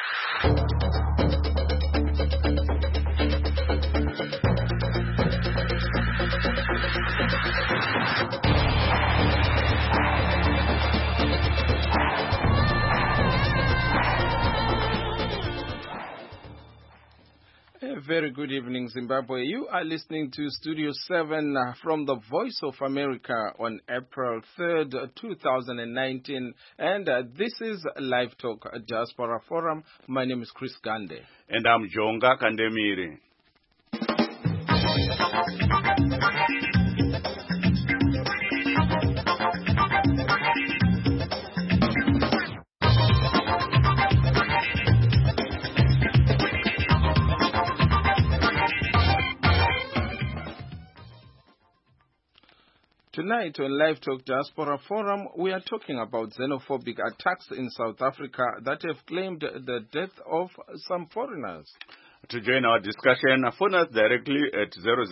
Very good evening, Zimbabwe. You are listening to Studio 7 from the Voice of America on April 3rd, 2019. And this is Live Talk Diaspora Forum. My name is Chris Gande. And I'm Jonga Kandemiri. Tonight on Live Talk Diaspora Forum, we are talking about xenophobic attacks in South Africa that have claimed the death of some foreigners. To join our discussion, phone us directly at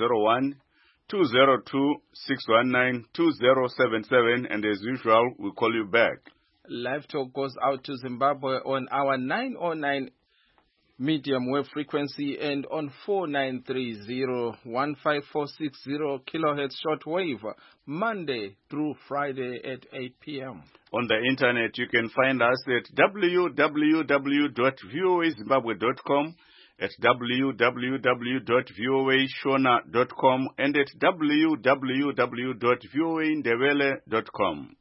001-202-619-2077, and as usual, we'll call you back. Live Talk goes out to Zimbabwe on our 909 medium wave frequency and on 4930-15460 kilohertz shortwave, Monday through Friday at 8 p.m. On the internet, you can find us at www.voazimbabwe.com, at www.voashona.com, and at www.voandebele.com.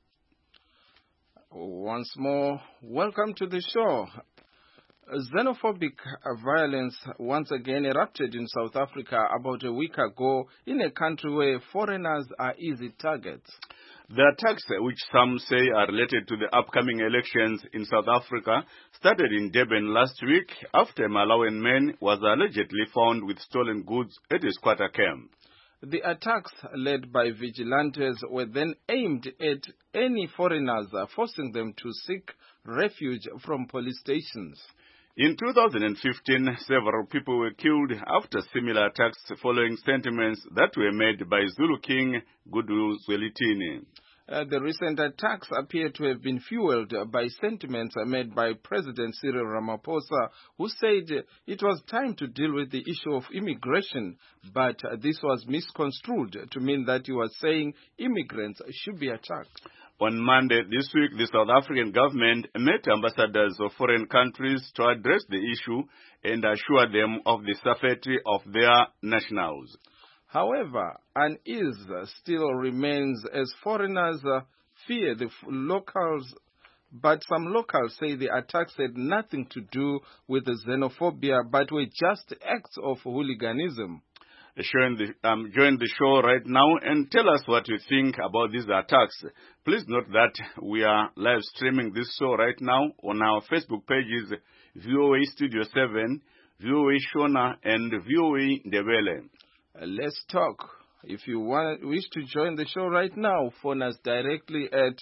Once more, welcome to the show. Xenophobic violence once again erupted in South Africa about a week ago in a country where foreigners are easy targets. The attacks, which some say are related to the upcoming elections in South Africa, started in Durban last week after a Malawian man was allegedly found with stolen goods at a squatter camp. The attacks, led by vigilantes, were then aimed at any foreigners, forcing them to seek refuge from police stations. In 2015, several people were killed after similar attacks following sentiments that were made by Zulu King Goodwill Zwelithini. The recent attacks appear to have been fueled by sentiments made by President Cyril Ramaphosa, who said it was time to deal with the issue of immigration, but this was misconstrued to mean that he was saying immigrants should be attacked. On Monday this week, the South African government met ambassadors of foreign countries to address the issue and assure them of the safety of their nationals. However, unease still remains as foreigners fear the locals, but some locals say the attacks had nothing to do with the xenophobia, but were just acts of hooliganism. Join the show right now and tell us what you think about these attacks. Please note that we are live streaming this show right now on our Facebook pages, VOA Studio 7, VOA Shona, and VOA Ndebele. Let's talk. If you wish to join the show right now, phone us directly at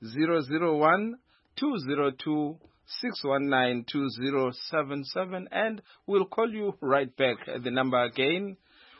001-202-619-2077, and we'll call you right back. The number again,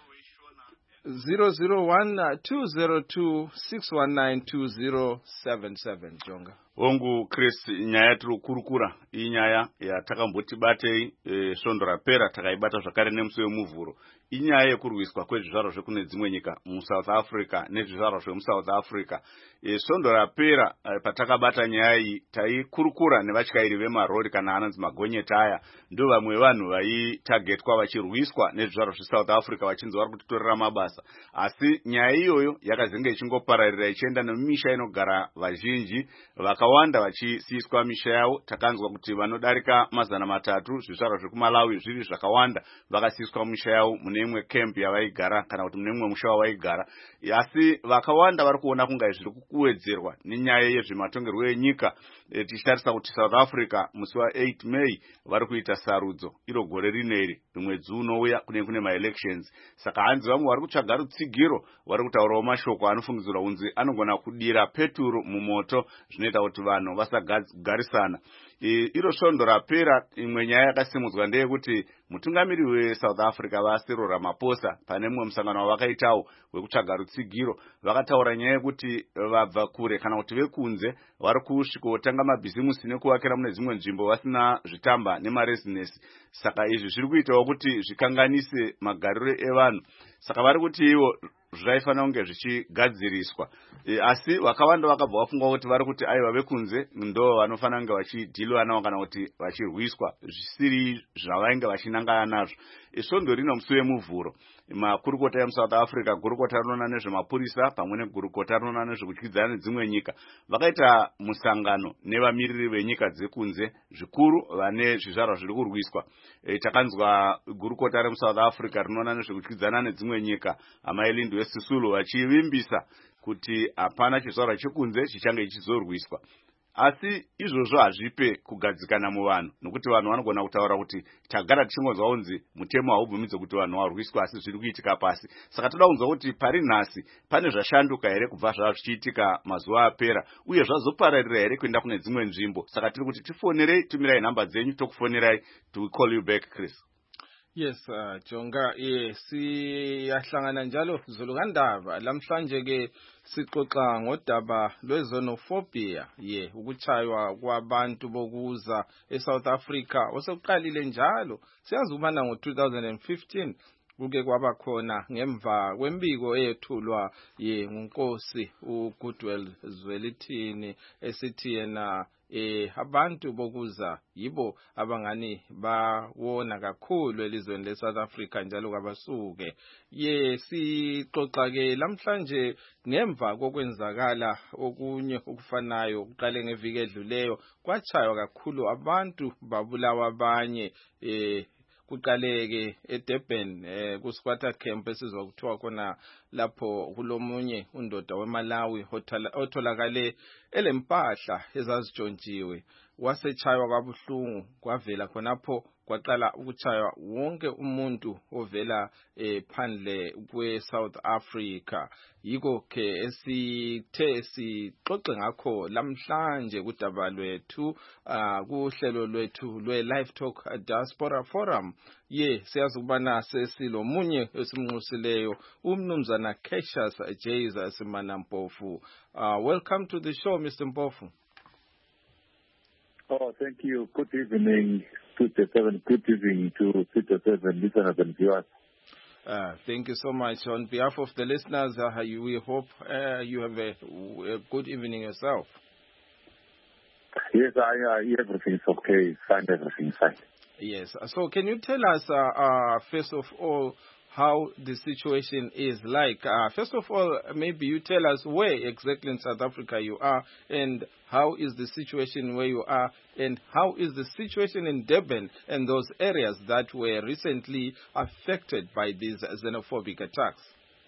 001-202-619-2077. Jonga. Ongu Chris, nyaya turukurukura, iyi nyaya yatakamboti batei svondo rapera takaibata zvakare nemusi wemuvhuro. Inyaya yekurwiswa kwezvizvarwa zvekune dzimwe nyika muSouth Africa nezvizvarwa zvemuSouth Africa. Svondo rapera patakabata nyaya iyi taikurukura nevatyairi vemarori kana anonzi magonyeti aya, ndo vamwe vanhu vaitargetwa vachirwiswa nezvizvarwa zveSouth Africa vachinzi vari kutitorera mabasa. Asi nyaya iyoyo yakazenge ichingopararira ichienda nemisha inogara vazhinji vakawanda vachisiyiswa misha yavo. Takanzwa kuti vanodarika 300 zvizvarwa zvekuMalawi zviri zvakawanda vakasiyiswa misha yavo mune imwe camp yavaigara kana kuti mune imwe musha wavaigara. Asi vakawanda vari kuona kunga zviri kuwedzerwa nenyaya yezvematongerwo enyika. Tichitarisa kuti South Africa musi wa8 May vari kuita sarudzo iro gore rineri rimwedzi unouya kune maelections. Saka hanzi vamwe vari kutsvaga rutsigiro, vari kutaurawo mashoko anofungidzirwa kunzi anogona kudira peturu mumoto zvinoita kuti vanhu vasagarisana. iro svondo rapera imwe nyaya yakasimudzwa ndeyekuti mutungamiri weSouth Africa vaCyril Ramaphosa pane mumwe musangano wavakaitawo wekutsvaga rutsigiro vakataura nyaya yekuti vabva kure kana kuti vekunze vari kusvikotanga mabhizimusi nekuvakira mune dzimwe nzvimbo vasina zvitamba nemarezinesi. Saka izvi zviri kuitawo kuti zvikanganise magariro evanhu. Saka vari kuti ivo zvaifanira kunge zvichigadziriswa, asi vakawanda vakabva vafunga kuti vari kuti aiva vekunze ndo vanofanira kunge vachidhiliwa navo kana kuti vachirwiswa zvisiri zvavainge vachinangana nazvo. Svondo rino musi wemuvhuro makurukota emuSouth Africa, gurukota rinoona nezvemapurisa pamwe negurukota rinoona nezvekudyidzana nedzimwe nyika vakaita musangano nevamiriri venyika dzekunze zvikuru vane zvizvarwa zviri kurwiswa. Takanzwa gurukota remuSouth Africa rinoona nezvekudyidzana nedzimwe nyika amai Lindiwe Sisulu vachivimbisa kuti hapana chizvarwa chekunze chichange chichizorwiswa. Asi izvozvo hazvipe kugadzikana muvanhu, nokuti vanhu vanogona kutaura kuti tagara tichingonzwa kunzi mutemo haubvumidze kuti vanhu varwiswa, asi zviri kuitika pasi. Saka toda kunzwa kuti pari nhasi pane zvashanduka here kubva zvava zvichiitika mazuva apera, uye zvazopararira here kuenda kune dzimwe nzvimbo. Saka tiri kuti tifonerei, tumirai nhamba dzenyu tokufonerai, to call you back, Chris. Yes, Jonga, siyahlangana njalo Zulukandaba lamhlanje ke sixoxa ngodaba lwezonofobia ukuchaywa kwabantu bokuza eSouth Africa osekuqalile njalo. Siyazi ukubana ngo-2015 kuke kwaba khona ngemva kwembiko eyethulwa nguNkosi uGoodwill Zwelithini esithi yena abantu bokuza yibo abangani bawona kakhulu elizweni leSouth Africa njalo kabasuke. Sixoxa ke lamhlanje ngemva kokwenzakala okunye okufanayo kuqale ngeviki edluleyo kwachaywa kakhulu abantu babulawa abanye kuqaleke eDurban kuSquatter camp esizwa kuthiwa khona lapho kulomunye undoda weMalawi otholakale elempahla ezazitshontshiwe wasechaywa kabuhlungu kwavela khonapho kwaqala ukuchaywa wonke umuntu ovela phandle kweSouth Africa. Yiko ke esithe sixoxe ngakho lamhlanje kudaba lwethu kuhlelo lwethu lwe-Live Talk Diaspora Forum. Siyazi ukubana sesilomunye esimnxusileyo umnumzana Cassius Jayza Simanampofu. Welcome to the show, Mr. Mpofu. Oh, thank you. Good evening, 2-7. Good evening to 2-7 listeners and viewers. Thank you so much. On behalf of the listeners, we hope you have a good evening yourself. Yes, everything's okay. Fine, everything's fine. Yes. So can you tell us, first of all, how the situation is like? First of all, maybe you tell us where exactly in South Africa you are, and how is the situation where you are, and how is the situation in Durban and those areas that were recently affected by these xenophobic attacks?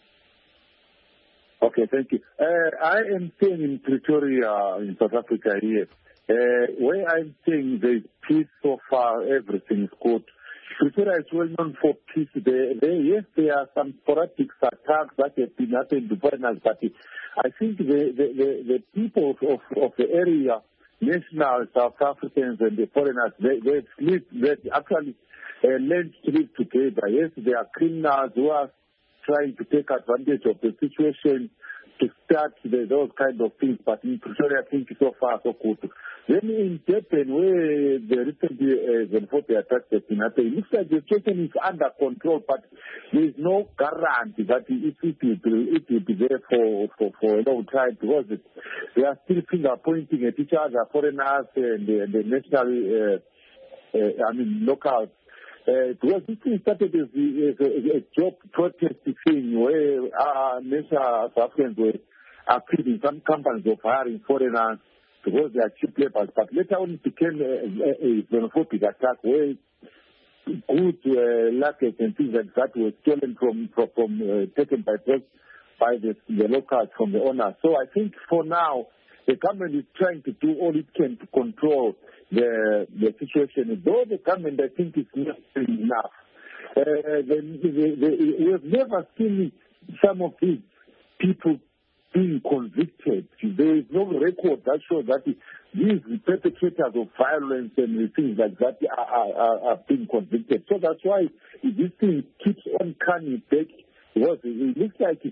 Okay, thank you. I am staying in Pretoria in South Africa here. Where I'm staying, there's peace so far, everything's good. Pretoria is well known for peace. Yes, there are some sporadic attacks that have been happening to foreigners, but I think the people of the area, national South Africans and the foreigners, they actually learned to live together. Yes, there are criminals who are trying to take advantage of the situation to start those kind of things, but in Pretoria, I think so far so good. Then in Durban, where the recent xenophobia attacks have been happening, it looks like the situation is under control, but there is no guarantee that it will be there for a long time, because they are still finger pointing at each other, foreigners and the national, locals. Because this thing started as a job protest thing where national South Africans were accusing some companies of hiring foreigners because they are cheap laborers. But later on it became a xenophobic attack where goods, luggage and things like that were stolen taken by the locals, from the owners. So I think for now, the government is trying to do all it can to control the situation. Though the government, I think, is not enough. We have never seen some of these people being convicted. There is no record that shows that these perpetrators of violence and things like that are being convicted. So that's why this thing keeps on coming back. Because it looks like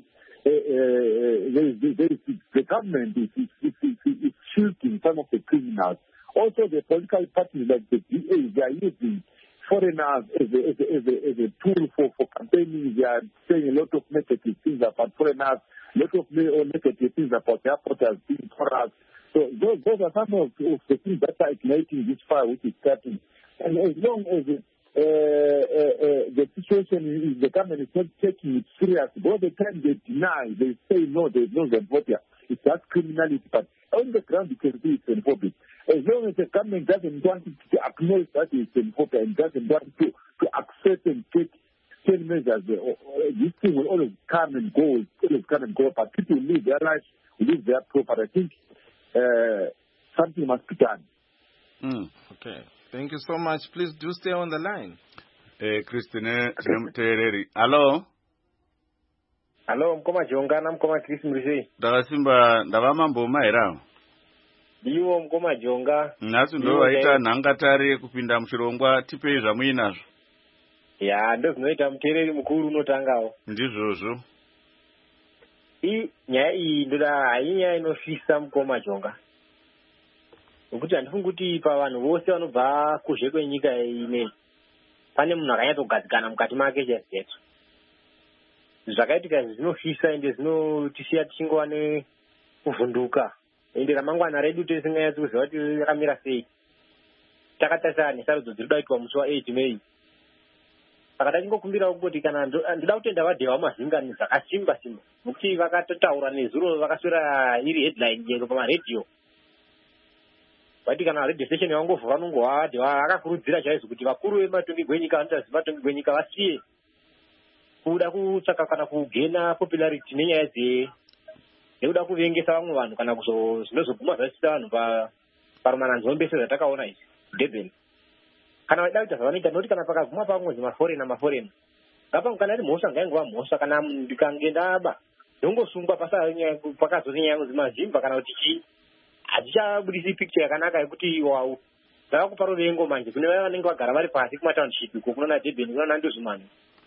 the government is shielding some of the criminals. Also, the political parties like the DA, they are using foreigners as a tool for campaigning. They are saying a lot of negative things about foreigners, a lot of negative things about the supporters being corrupt. So those are some of the things that are igniting this fire which is starting. And as long as the situation is, the government is not taking it serious, all the time they deny, they say no, there's no xenophobia. It's just criminality, but on the ground it can be xenophobic. As long as the government doesn't want to acknowledge that it's xenophobia and doesn't want to accept and take measures, this thing will always come and go, but people live their lives, live their property. I think something must be done. Okay. Thank you so much. Please do stay on the line. Christine Tereri. Hello? Hello, mkoma jongana mkoma Chris Mrisei. Dakasimba ndavamambo maera. Iwo mkoma jonga. Nasu ndo waita nhangatare kupinda muchirongwa tipei zvamuinazvo. Ya, ndo zvinoita mutereri mukuru unotangawo. Ndizvozvo. Nyaya iyi ndoda hainyaya inofisa mkoma jonga. Nokuti handifungi kuti pavanhu vose vanobva kuzhe kwenyika ine pane munhu akanyatogadzikana mukati make chaizvo. Zvakaitika zvinofisa ende zvinotisiya tichingova nekuvhunduka. Ende ramangwana redu tisinganyatsi kuziva kuti rakamira sei. Takatarisa nesarudzo dziri kuda kuitwa musi wa8 Mei. Saka tachingokumbirawo kuti kana ndoda kutenda vadhewa mazingani zvakasimba simba. Nokuti vakatotaura nezuro vakaswera iri headline yero pamaredhiyo. Vati kana radio station yavangovha vanongova vadhewa akakurudzira chaizvo kuti vakuru vematongi gwenyika vanotaziva matongi gwenyika vasiye kuda kutsvaka kana kugena popularity nenyaya nekuda kuvengesa vamwe vanhu kana zvinozoguma zvasisa vanhu parumananzombe sezvatakaona izvi Durban. Kana vaida kuita zvavanoita nokuti kana pakaguma pamwe maforena kana iri mhosva ngaingova mhosva kana ndikange ndaba ndongosungwa pakazoti nyaya mazimba kana kuti chii hadzichabudisi picture yakanaka yekuti wau dzavakupa ruvengo manje kune vaya vanenge vagara vari pasi kumatownship uko kunona Durban kunona Ndozumani.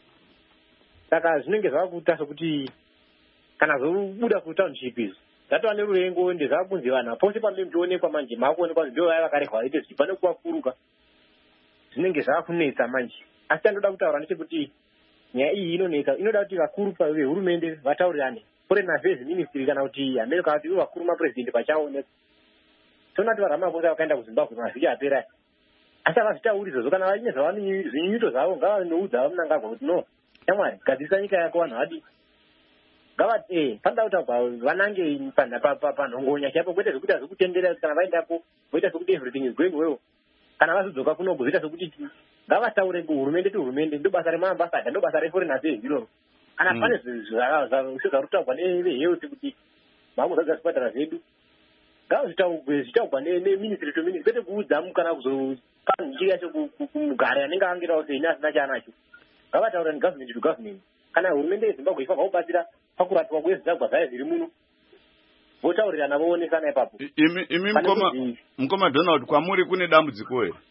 Saka zvinenge zvavakuita sokuti kana zobuda kutownship izvi dzatova neruvengo ende zvavakunzi vanhu pose pamwe muchionekwa manje maakuonekwa ndo vaya vakarehwa vaite zvichipa nekuvakuruka zvinenge zvavakunetsa manje. Asi tandoda kutaura nechekuti nyaya iyi inonetsa, inoda kuti vakuru vehurumende vataurirane, foreign affairs ministry kana kuti America kuti vakuru mapresident pachavo. Tona kuti vaRamaphosa vakaenda kuZimbabwe mavhiki apera. Asi havazvitauri izvozvo kana vanyine zvinyunyuto zvavo ngavanoudza vamunangagwa kuti no, shamwari gadzirisa nyika yako vanhu vadi. Ngavati panoda kuti vanange panhongonya chaipo kwete zvokuita zvokutendera kana vaendapo voita sokuti everything is going well. Kana vazodzoka kuno kuzoita sokuti ngavataure kuhurumende ndo basa remaambasada ndo basa reforeign affairs iroro. Kana pane zvarutaurwa nevehealth kuti maamuzadza zvipatara zvedu ngavazvitaurwa neministry to ministry kwete kuudza kana kuzopa nhiki yacho kumugari anenge angirawo sei neasina chaanacho. Ngavataura negovernment to government. Kana hurumende yeZimbabwe ifanira kubatsira pakurapwa kwezvidhagwa zvayo zviri muno votaurirana voonesana ipapo. Imi mukoma Donald kwamuri kune dambudziko here?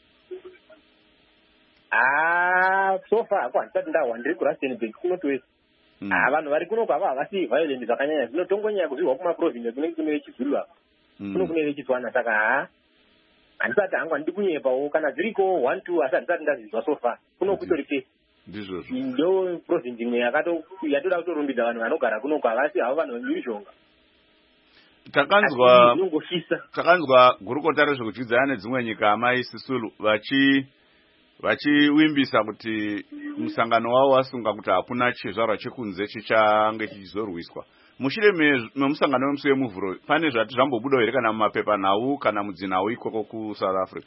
So far hako handisati ndahwa ndiri kuRustenburg kunotowesa. Vanhu vari kunoko hava havasi violent zvakanyanya zvinotongonyanya kuzvirwa kumaprovince kunenge kune vechizulu apa kuno kune vechitswana. Saka handisati hangu handidi kunyepawo kana dziriko 1-2 asi handisati ndazvizwa so far kuno kutori kesi. Ndizvozvo ndo province imwe yatoda kutorumbidza vanhu vanogara kunoko havasi havo vanhu vemhirizhonga. Takanzwa gurukota rezvekuchidzana nedzimwe nyika amai Sisulu vachiwimbisa kuti musangano wavo wasunga kuti hakuna chizvarwa chekunze chichange chichizorwiswa. Mushure memusangano wemusi wemuvhuro pane zvati zvambobuda here kana mumapepanhau kana mudzinhau ikoko kuSouth Africa?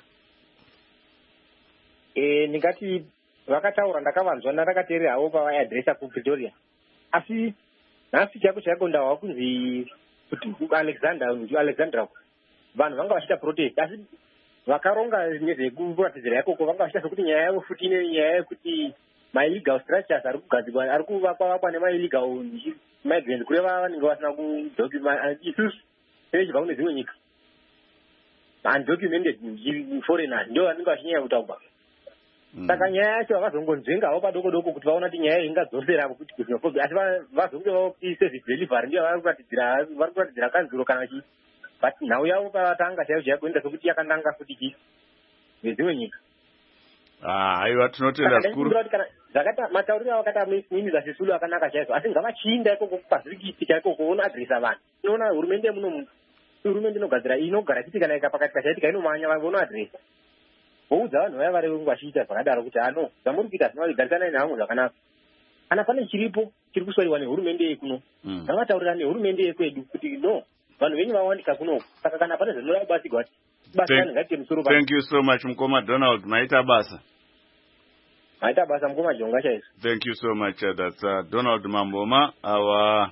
Ndingati vakataura ndakavanzwa ndakateerera havo pavaiadresa kuPretoria. Asi nhasi chako ndahwa kunzi kuti Alexandra vanhu vanga vachita protest asi vakaronga nezvekuratidzira ikoko vanga vachita sokuti nyaya yavo futi ine nyaya yekuti ma-illegal structures ari kugadzirwa ari kuvakwa nema-illegal migrants kureva vanenge vasina isusu sevechibva kune dzimwe nyika undocumented foreigners ndo vanenge vachinyanya kutaurwa. Saka nyaya yacho havazongonzvengawo padoko doko kuti vaona kuti nyaya ingadzosera kuti kuxenophobia asi vazonge service delivery ndiyo vari kuratidzira kanzuro kana chii but nhau yavo pavatanga chaivo chaikuenda sokuti yakandanga futi chii nedzimwe nyika. Aiwa tinotenda zvikuru zvakata matauriro avakaita minisa Sisulu akanaka chaizvo asi ngavachiinda ikoko pazvirikiti chaiko kuona adresa vanhu. Inoona hurumende muno hurumende inogadzira inogara chiti kana ikapakatika chaitika inomanya vanoona adresa voudza vanhu vaya vari vachiita zvakadaro kuti ano zvamuri kuita zvinogarisana nehamwe zvakanaka kana pane chiripo chiri kuswariwa nehurumende yekuno ngavataurira nehurumende yekwedu kuti no vanhu venyu vawanika kunoku saka kana pane zvinoda kubatsirwa basa ngatiite musoro. Thank you so much Mukoma Donald. Maita basa Mukoma Jonga chaizvo. Thank you so much. That's Donald Mamboma, our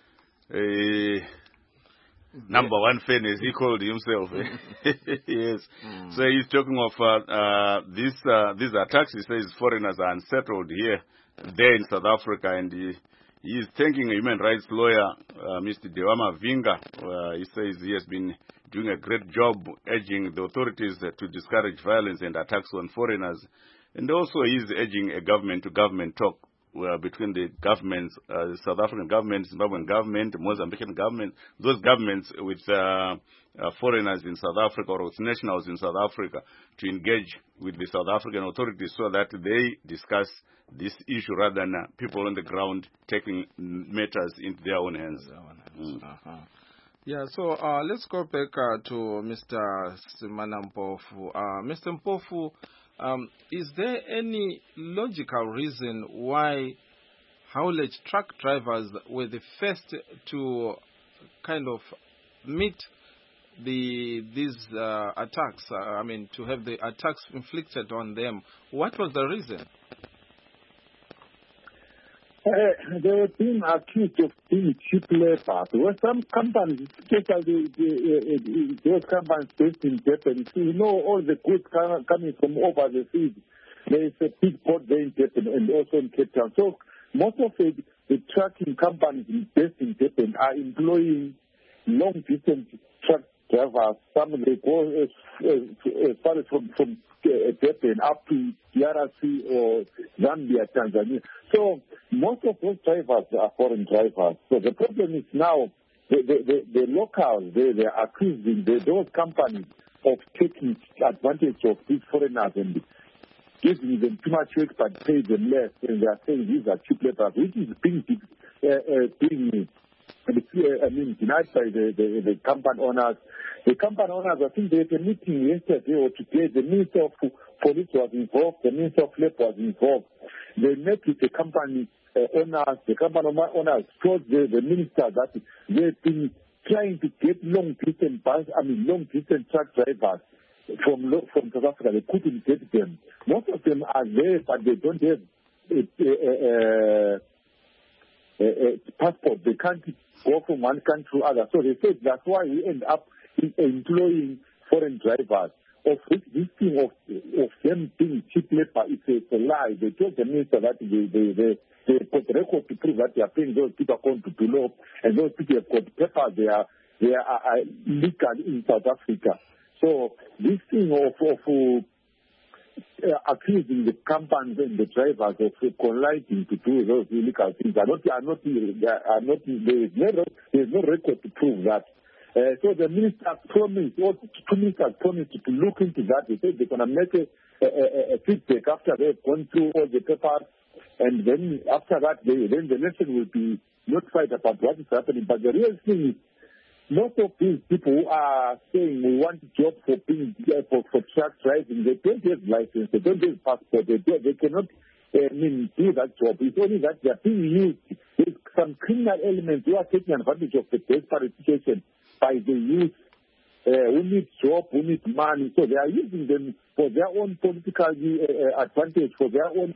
number one fan, as he called himself. Yes. So he's talking of these attacks. He says foreigners are unsettled here, there in South Africa, and he is thanking a human rights lawyer, Mr. Dewama Vinga. He says he has been doing a great job urging the authorities to discourage violence and attacks on foreigners. And also he is urging a government-to-government talk between the governments, South African government, Zimbabwean government, Mozambican government, those governments with foreigners in South Africa or with nationals in South Africa to engage with the South African authorities so that they discuss this issue rather than people on the ground taking matters into their own hands. Yeah, so let's go back to Mr. Simana Mpofu. Mr. Mpofu, is there any logical reason why haulage truck drivers were the first to kind of meet these attacks? To have the attacks inflicted on them. What was the reason? They were being accused of being cheap labor. There were some companies, especially those companies based in Japan. You know, all the goods coming from over the seas. There is a big port there in Japan and also in Cape Town. So most of the trucking companies based in Japan are employing long-distance truck drivers. Some they go as far as from Japan up to DRC or Zambia, Tanzania. So most of those drivers are foreign drivers. So the problem is now the locals, they are accusing those companies of taking advantage of these foreigners and giving them too much work but pay them less. And they are saying these are cheap labor, which is being denied by the company owners. The company owners, I think they had a meeting yesterday or today. The Minister of Police was involved. The Minister of Labor was involved. They met with the company owners. The company owners told the minister that they've been trying to get long-distance truck drivers from South Africa. They couldn't get them. Most of them are there, but they don't have passport. They can't go from one country to other. So they said that's why we end up employing foreign drivers. Of this thing of them being cheap labor, it's a lie. They told the minister that they put record to prove that they are paying those people according to law, and those people have got papers. They are legal in South Africa. So this thing of accusing the companies and the drivers of colliding to do those illegal things there's no record to prove that. So the minister promised, or two ministers promised to look into that. They said they're going to make a feedback after they've gone through all the papers, and then after that, then the nation will be notified about what is happening. But the real thing is, most of these people who are saying we want a job for truck driving, they don't have license, they don't have passport, they cannot do that job. It's only that they are being used. There's some criminal elements who are taking advantage of the desperate situation by the youth who need job, who need money. So they are using them for their own political advantage, for their own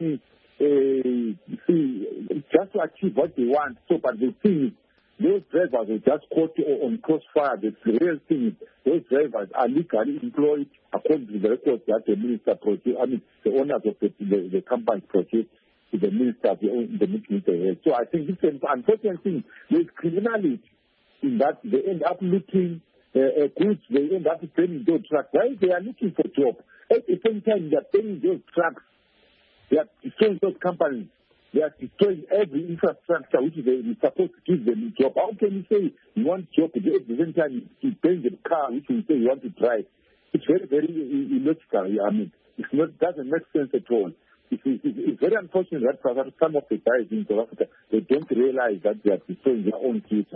just to achieve what they want. So, but the thing is, those drivers are just caught on crossfire. The real thing is, those drivers are legally employed according to the records that the minister produced. The owners of the company produced. to the minister, the minister. So I think it's an unfortunate thing. There's criminality in that they end up looking goods, they end up burning those trucks. Why? They are looking for jobs. At the same time, they are burning those trucks. They are destroying those companies. They are destroying every infrastructure which they are supposed to give them a job. How can you say you want a job, at the same time you burn the car which you say you want to drive? It's very, very illogical. I mean, it doesn't make sense at all. It's very unfortunate that some of the guys in South Africa, they don't realize that they are destroying their own future.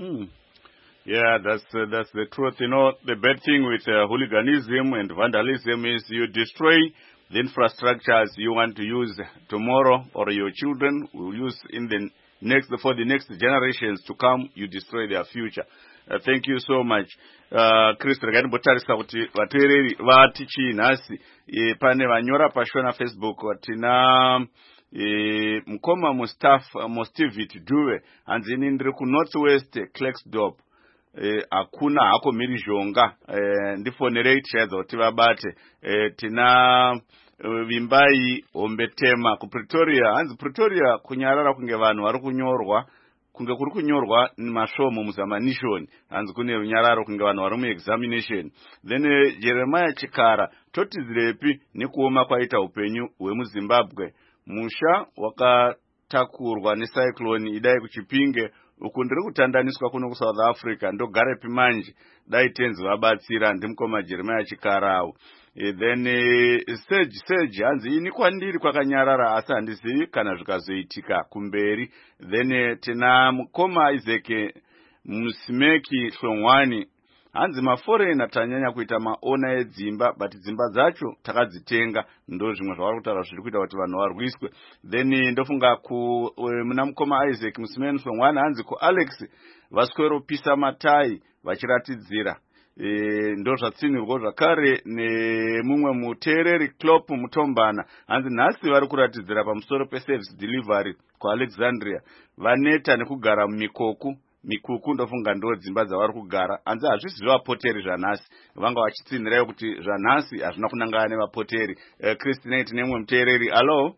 Yeah, that's the truth. You know, the bad thing with hooliganism and vandalism is you destroy the infrastructures you want to use tomorrow, or your children will use for the next generations to come. You destroy their future. Thank you so much. Chris, regarding botarisa kuti vateereri vatichi nhasi pane vanyora pashona Facebook vatina mukoma mustivit duve hanzini ndiri ku Northwest Klerksdorp. Hakuna hako miri zhonga ndifonerei tichaedza kuti vabate. Tina vimbai hombetema ku Pretoria. Hanzi Pretoria kunyarara kunge vanhu vari kunyorwa kunge kuri kunyorwa masvomo muzamanishoni. Hanzi kune runyararo kunge vanhu vari muexamination. Then Jeremiah Chikara totizirepi nekuoma kwaita upenyu hwemuZimbabwe. Musha wakatakurwa necyclone idai kuChipinge. Uku ndiri kutandaniswa kuno kuSouth Africa ndogarepi manje dai tenzi vabatsira ndimukoma Jeremiah Chikarawo. Then Sage hanzi ini kwandiri kwakanyarara asi handizivi kana zvikazoitika kumberi. Then tina mukoma Isaac Musimeki Hlongwani hanzi maforeigner tanyanya kuita maona edzimba but dzimba dzacho takadzitenga ndo zvimwe zvavari kutaura zviri kuita kuti vanhu varwiswe. Then ndofunga muna mukoma Isaac Musimeki Hlongwani hanzi ku Alex vasweropisa matai vachiratidzira ndo zvatsinirwa zvakare nemumwe muteereri Klopp Mutombana hanzi nhasi vari kuratidzira pamusoro peservice delivery kuAlexandria vaneta nekugara mikuku ndofunga ndo dzimba dzavari kugara. Hanzi hazvisi zvevapoteri zvanhasi vanga vachitsinirayo kuti zvanhasi hazvina kunangana nevapoteri. Christine tinemwe muteereri. Alo.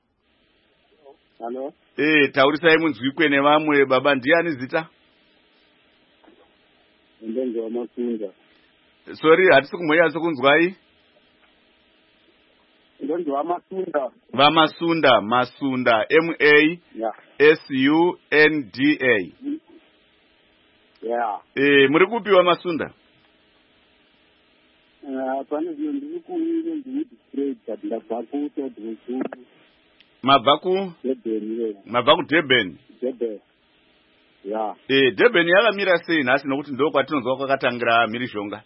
Taurisai munzwikwe nevamwe. Baba ndiani zita? Ndenge wamasunda. Sorry, hatisi kumboyatsa kunzwai. Ndenge wamasunda. Vamasunda, Masunda, MASUNDA. Yeah. Muri kupi Wamasunda? Pane zvino ndiri kuine ndiri but ndabva kutodhuku. Mabva ku Durban. Yeah. Durban yakamira sei nhasi nokuti ndo kwatinonzwa kwakatangira mhirizhonga?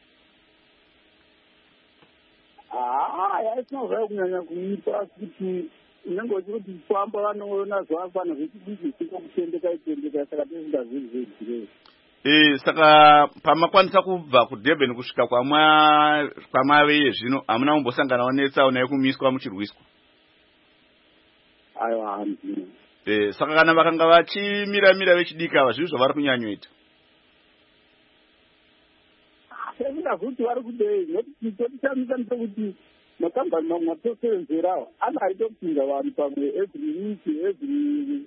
Yaisinoziva kunyanya kuipa kuti unenge uchikuti kufamba vanoona zvavafana zvechidiki zvisingakutendeka saka tisingazivi. Saka pamakwanisa kubva ku Durban kusvika kwamave zvino hamuna mumbosanganawo netsaona kumiswa muchirwiswa? Aiwa hanzi. Saka kana vakanga vachimira vechidiki ava zvizvo vari kunyanyoita? Sekundakuti vari kudei nokuti totisamisa kuti makambani mamwe atosevenzerawo anaita kupinda vanhu pamwe every week every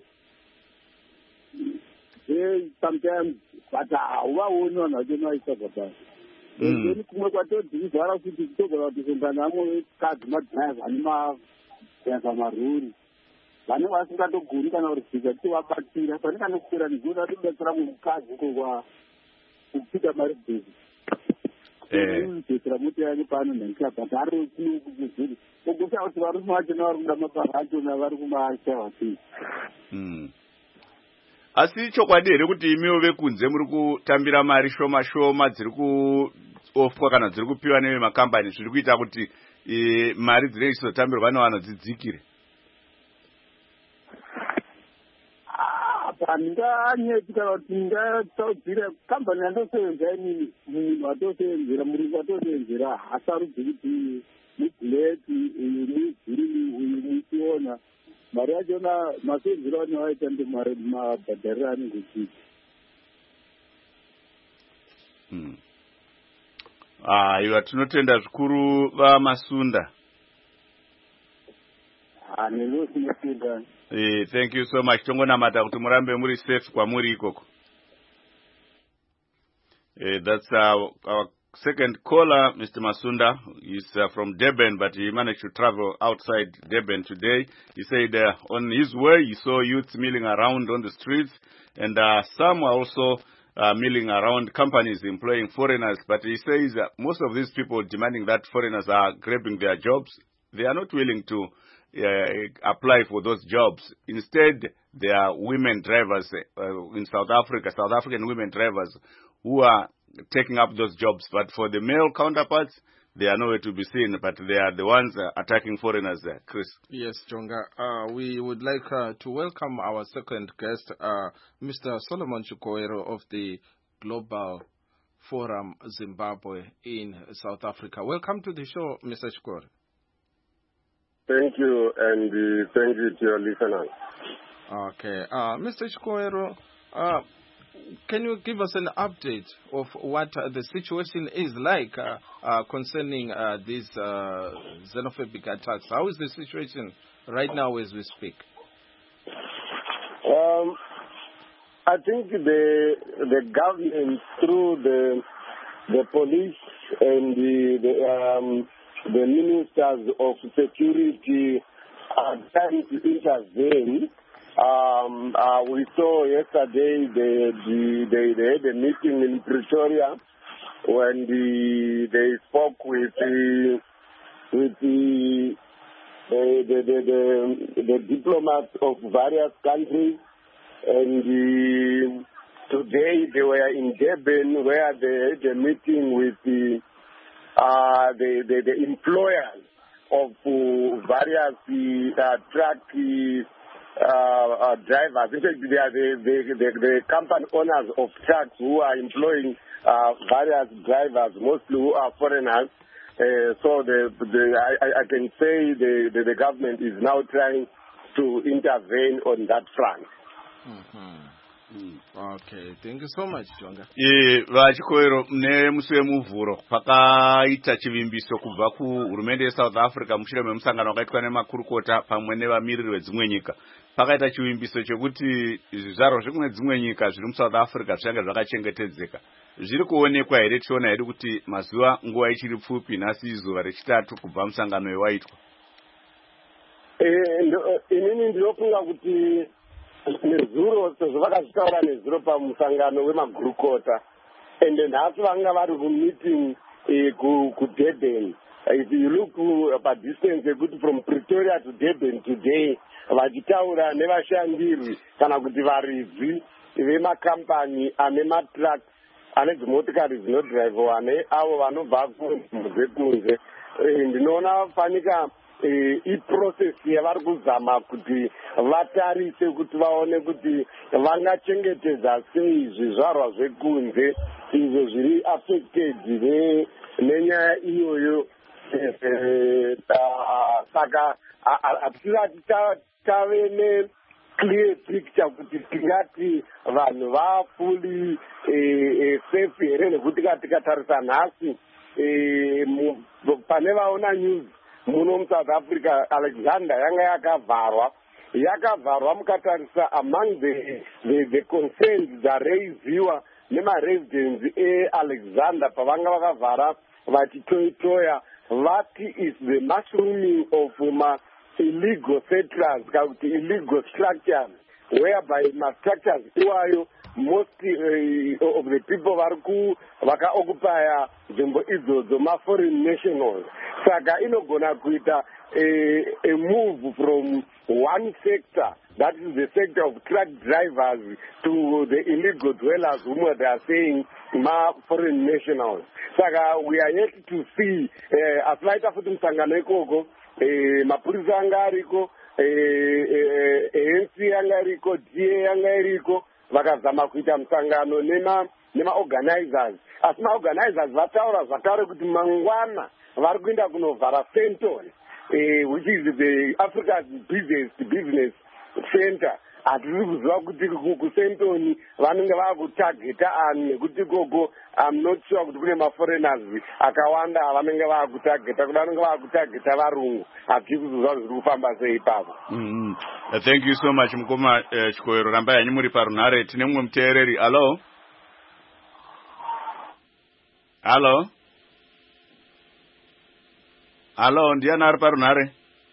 day sometimes but hauvaoni vanhu vachonovaisa pabasa. Then kumwe kwatodzivara kuti kutogona kutosongana amwe kadzi madhaiva ane mabasa marori vanenge vasingatogoni kana kurisvika tivabatira pane kana kupera negoni atodetsera mumukadzi uko kupika mari bhezi kudetsera moto yake paanonhanikira but ari kuzviri ogosa kuti varume vachona vari kuda mabasa achona vari kumashaiwa sei. Asi chokwadi here kuti imiwo vekunze muri kutambira mari shoma shoma dziri kuofwa kana dziri kupiwa nevemakambani zviri kuita kuti mari dzinenge dzichizotambirwa nevanhu dzidzikire? Handinganyeti kana kuti ndingataudzira kambani yandosevenza inini munhu atosevenzera murungu atosevenzera hasarudzi kuti mubhuleki uyu muziri uyu musiona mari yachona masevenzero anovaita ndemari mabhadhariro anenge chiita. Aiwa tinotenda zvikuru vaMasunda. Thank you so much. Tongonamata kuti murambe muri safe kwamuri ikoko. That's our second caller, Mr. Masunda. He's from Durban, but he managed to travel outside Durban today. He said on his way, he saw youths milling around on the streets, and some are also milling around companies employing foreigners. But he says most of these people demanding that foreigners are grabbing their jobs, they are not willing to apply for those jobs. Instead, there are women drivers in South Africa, South African women drivers, who are taking up those jobs. But for the male counterparts, they are nowhere to be seen, but they are the ones attacking foreigners there. Chris. Yes, Jonga. We would like to welcome our second guest, Mr. Solomon Chukwuero of the Global Forum Zimbabwe in South Africa. Welcome to the show, Mr. Chukwuero. Thank you, and thank you to your listeners. Okay. Mr. Chukwuero, can you give us an update of what the situation is like concerning these xenophobic attacks? How is the situation right now as we speak? I think the government, through the police and the ministers of security, are trying to intervene. We saw yesterday they had a meeting in Pretoria when they spoke with the diplomats of various countries, and today they were in Durban where they had a meeting with the employers of various truck drivers. In fact, they are the company owners of trucks who are employing various drivers, mostly who are foreigners. So I can say the government is now trying to intervene on that front. Okay, thank you so much, Jonga. Vachikoero nemusi wemuvhuro pakaita chivimbiso kubva kuhurumende yeSouth Africa mushure memusangano wakaitwa nemakurukota pamwe nevamiriri vedzimwe nyika. Pakaita chivimbiso chekuti zvizvarwa zvekune dzimwe nyika zviri muSouth Africa zvichange zvakachengetedzeka. Zviri kuonekwa here, tichiona here kuti mazuva nguva ichiri pfupi, nhasi izuva rechitatu kubva musangano waitwa. Inini ndinofunga kuti nezuro sezvavakazvitaura nezuro pamusangano wemagurukota, ende nhasi vanga vari kumeeting kuDurban. If you look padistance yekuti from Pretoria to Durban today, vachitaura nevashandiri kana kuti varidzi vemakampani ane matrucks ane dzimotikari dzinodhiraivhiwa neavo vanobva kunzvimbo dzekunze, ndinoona fanika iprocess yavari kuzama kuti vatarise kuti vaone kuti vangachengetedza sei zvizvarwa zvekunze izvo zviri affected nenyaya iyoyo. Saka hatisati tave neclear picture kuti tingati vanhu vafully safe here, nekuti tikatarisa nhasi pane vaona news muno muSouth Africa, Alexander yanga yakavharwa mukatarisa among the concerns dzaraiziwa nemaresidents eAlexander pavanga vakavhara vachitoitoya vati is the mushrooming of illegal settlers, illegal structures, whereby structures iwayo most of the people vakaoccupy nzvimbo idzodzo foreign nationals. Saka inogona kuita a move from one sector, that is the sector of truck drivers, to the illegal dwellers whom they are saying foreign nationals. Saka we are yet to see asvaita futi musangano ikoko, mapurisa anga ariko, ANC anga iriko, DA anga iriko, vakazama kuita musangano nema-organizers. Asi ma-organizers vataura zvakare kuti mangwana vari kuenda kunovhara Fenton, which is the Africa's business center. hatisi kuziva kuti kusentoni vanenge vakutageta ani nekuti gogo I'm not sure kuti kune maforeigners akawanda vanenge vakutageta kuda vanenge vakutageta varungu hatisi kuziva zviri kufamba sei ipapo. Thank you so much mukoma Chikoero ramba yanyu muri parunhare. Tine mumwe muteereri. Hello. Hello. Hello, ndiani ari parunhare?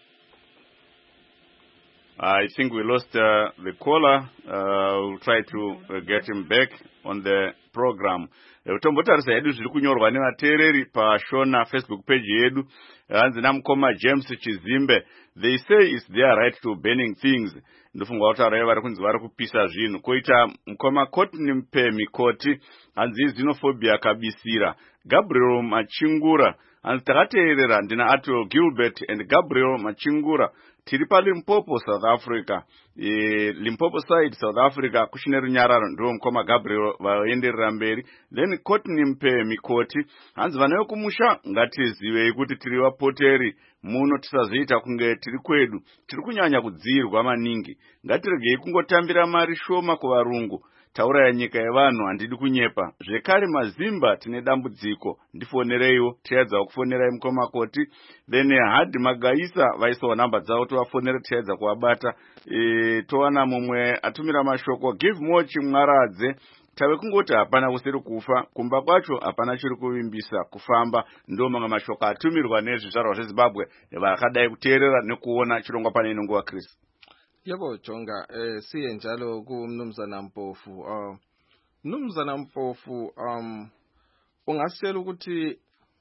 I think we lost the caller. We'll try to get him back on the program. Tombotarisa yedu zviri kunyorwa nevateereri paShona Facebook page yedu. Hanzi namukoma James Chizimbe. They say it's their right to burning things. Ndofunga kuti vari kunzi vari kupisa zvinhu. Koita mukoma Courtney Mikoti. Hanzi xenophobia kabisira. Gabriel Machingura. Hanzi takateerera ndina Ato Gilbert and Gabriel Machingura. Tiri pa Limpopo, South Africa. Limpopo side, South Africa, kushineri nyararo, ndo mkoma Gabriel vaenderera mberi. Then Courtney Mikoti, hanzi vanayo kumusha, ngati zive ikuti tiri vapoteri, muno tisazoita kunge tiri kwedu, tiri kunyanya kudzirwa maningi. Ngati regei kungotambira mari shoma kuvarungu. Taura ya nyika yevanhu handidi kunyepa. Zvekare mazimba tine dambudziko. Ndifonereiwo, tiedza kufonerai mukoma Koti. Then Hadi Magaisa vaisawo namba dzavo tovafonera tiedza kuwabata. Towana mumwe atumira mashoko give more chimwaradze. Tave kungoti hapana kusiri kufa, kumba kwacho hapana chiri kuvimbisa kufamba. Ndo manga mashoko atumirwa nezvizvarwa zveZimbabwe vakadai kuteerera nekuona chirongwa pane inonguva Chris. Yebo Jonga, siye njalo kuMnumzana Mpofu. Mnumzana Mpofu, ungasitshela ukuthi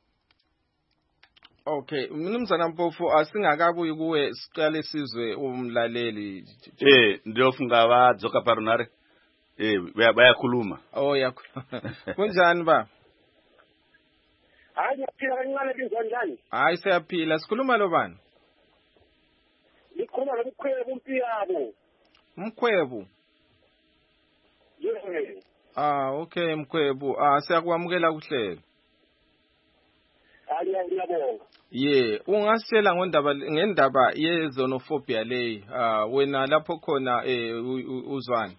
okay, Mnumzana Mpofu asingakabuyi kuwe siqale sizwe umlaleli. Ndofunga vadzoka parunhare. Bayakhuluma. Oh kunjani ba? Hayi ngiyaphila kancane binjani? Hayi siyaphila, sikhuluma lo bani? Likhuluma lobukhwebu umpiyabo. Mkhwebu? Yeah. Okay Mkhwebu. Siyakwamukela kuhlelo. Ngiyabonga. Ungasitshela ngendaba yezonofobia leyi. Wena lapho khona uzwani?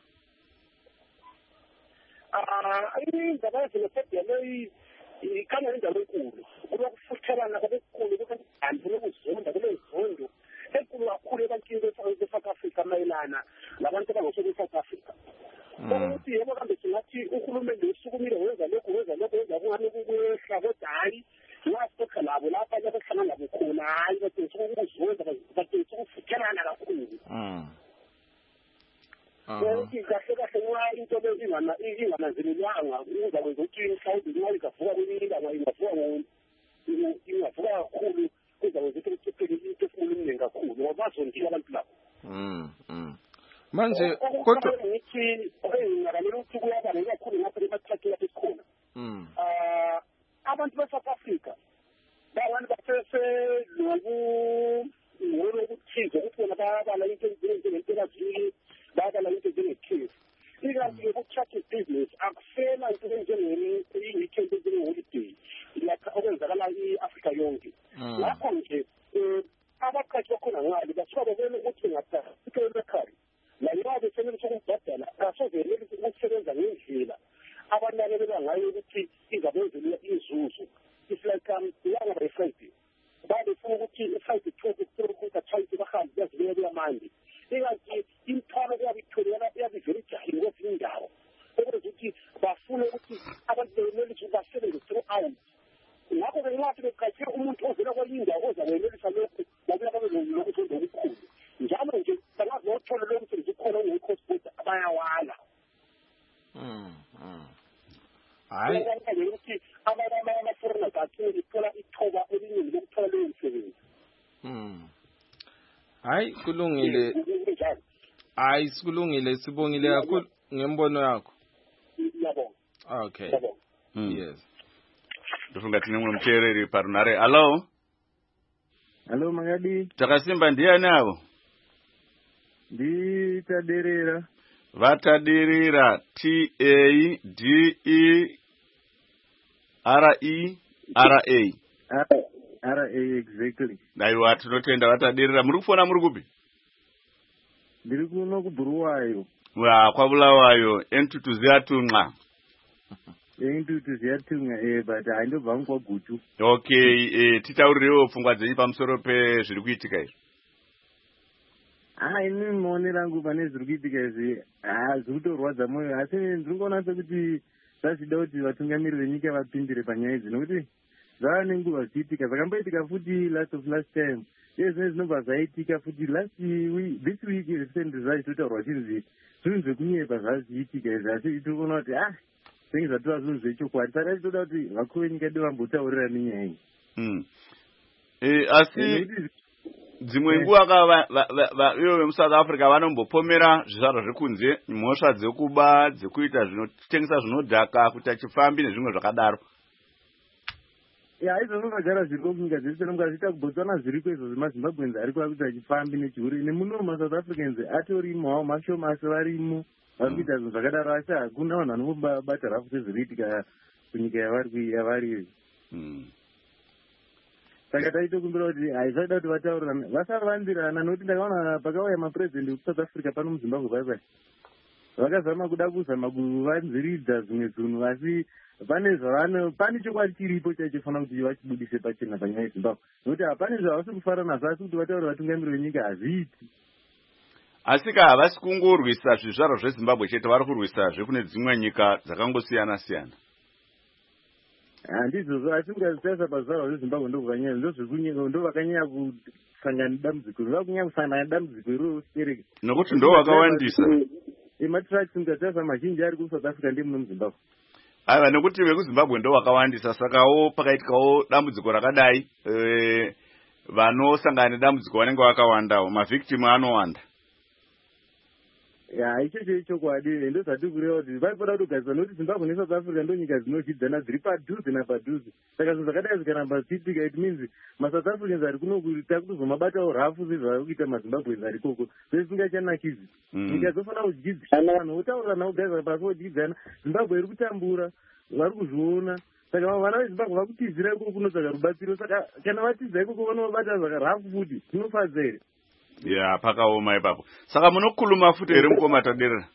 Indaba yezonofobia leyi ikhanya indaba enkulu. Kuba kufuthelana okukhulu ukuthi andile ukuzonda kule izondo. Enkulu kakhulu ebantwini be-South Africa mayelana labantu abangasoke e-South Africa. Ukuthi yebo kambe singathi uhulumende usukumile wenza lokhu kungani kukwehla kodwa hayi wasitokha labo lapha abahlangana nabo khona hayi badinga ukuzonda badinga ukufuthelana kakhulu. Ukuthi kahle nxa into ingananzelelwanga uzakwenza ukuthi mhlawumbe imali ingavuka kwenyilanga ingavuka kakhulu kuzakwenza ukuthi kuphele into efununingi kakhulu ngoba bazondile abantu labo. Manje kodwa ngithi ngingalalela ukuthi kuyabana kakhulu ngapha emathathu lapha esikhona. Abantu be-South Africa babantu basese lokuthize ukuthi bona bayabala into njengentelaziyi babala into njengekhefu. Ikazi yoku-track business akusela into njenge-weekend njenge-holiday lapha okwenzakala i-Afrika yonke. Lapho nje abaqashi bakhona ngale basuka bebona ukuthi ngathaikhari la njengoba besebenzisa ukubhadala kasoveleli ukusebenza ngendlela abanakekela ngayo ukuthi izabenzela izuzu. It's like yanga reflective. Babefuna ukuthi i-fight ukuthi achayithi bahambe yazibeke amande. Ikazi imithwalo kuyabitholela yabivele ijahile kwezinye indawo. Okwenza ukuthi bafune ukuthi abantu bemelise basebenze throughout. Ngakho-ke nxa sebeqashe umuntu ovela kwenye indawo ozawenelisa lokhu babuya babe lokuzonda okukhulu. Njalo nje bangazi nothola lo msebenzi ukhona ongekho-sport bayawala. hayi ukuthi ama-foreigners athile lithola ithuba eliningi lokuthola leyo msebenzi. Hayi kulungile. Hayi sikulungile, sibongile kakhulu ngembono yakho. Ngiyabonga. Okay. Yes. Ndofunga tine mwe mteereri parunhare. Hello Magadi. Takasimba ndiani avo? Taderera. Vatadirira. TADERERA. RA exactly. Aiwa tinotenda vatadirira. Muri kufona muri kupi? ndiri kuno kuBuruwayo. Kwabulawayo entutu ziyatunqa. Entutu ziyatunqa but haindobva kwaGutu. Okay, titaurirewo pfungwa dzenyu pamusoro pezviri kuitika izvi. Inini muone rangu pane zviri kuitika izvi zviri kutorwadza mwoyo, asi ndiri kuona sekuti zvachida kuti vatungamiri venyika vapindire panyaya idzi, nokuti zvava nenguva zvichiitika. Zvakamboitika futi last time. Zvimwe zvinobva zvaitika futi this week recently zvachitotaurwa chinzi zvinhu zvekunyepa zvazviitika izvi, asi tiri kuona kuti zvinenge zvatova zvinhu zvechokwadi. Saka tinoda kuti vakuru venyika do vambotaurira nenyaya iyi. Asi dzimwe nguva ivo vemuSouth Africa vanombopomera zvizvarwa zvekunze, mhosva dzekuba, dzekuita zvinotengesa zvinodhaka, kuti achifambi nezvimwe zvakadaro. Izvozvo zvagara zviripo kunyika dzese, nomuka zviita kubotswana zviriko izvo zvemaZimbabwenzi ari kuva kuti achifambi nechihuri. Nemuno maSouth Africans atorimo hawo mashoma, asi varimo vari kuita zvinhu zvakadaro, asi hakuna vanhu vanombobata rafu sezviri kuitika kunyika yavari. Saka taitokumbira kuti zvaida kuti vataurirane, vasavandirana, nokuti ndakaona pakauya mapurezidendi ekuSouth Africa pano muZimbabwe paipai vakazama kuda kuvanziridza zvimwe zvinhu, asi pane chokwadi chiripo chaichofanira kuti vachibudise pachena panyaya yeZimbabwe, nokuti hapane zvavasi kufara nazvo, asi kuti vataura vatungamiri venyika hazviiti. Asi havasi kungorwisa zvizvarwa zveZimbabwe chete, vari kurwisazve kune dzimwe nyika dzakangosiyana siyana. Handizvozvo, asi mukazvitarisa pazvarwa zveZimbabwe ndo vakanyanya kusangana nedambudziko, vakunyanya kusangana nedambudziko iroro chikereke, nokuti ndo vakawandisa matracks. Mukatarisa mazhinji ari kuSouth Africa ndimuno muZimbabwe. Aiva, nekuti vekuZimbabwe ndo vakawandisa, sakawo pakaitikawo dambudziko rakadai, vanosangana nedambudziko vanenge vakawandawo, mavhiktimu anowanda. Ichocho chokwadi, ndo zvatiri kureva kuti vaipoda kutogariswa, nokuti Zimbabwe neSouth Africa ndo nyika dzinozvidzana dziri padhuze napadhuze. Saka zvinhu zvakadai zvikaramba zvichiitika, it means maSouth Africans ari kuno kuita kutozomabatawo rafu sezvavari kuita maZimbabwens ari ikoko, zvisingachanakidzi. Nyika dzofanira kudyidzana, vanhu votaurirana kugarisana pasi vodyidzana. Zimbabwe iri kutambura, vari kuzviona. Saka vana veZimbabwe vakutizira ikoko kunotsvaga rubatsiro. Saka kana vatiza ikoko vanovabata zvakarafu futi, zvinofadza here? Pakaoma ipapo. Saka munokhuluma futi here mukoma Taderera?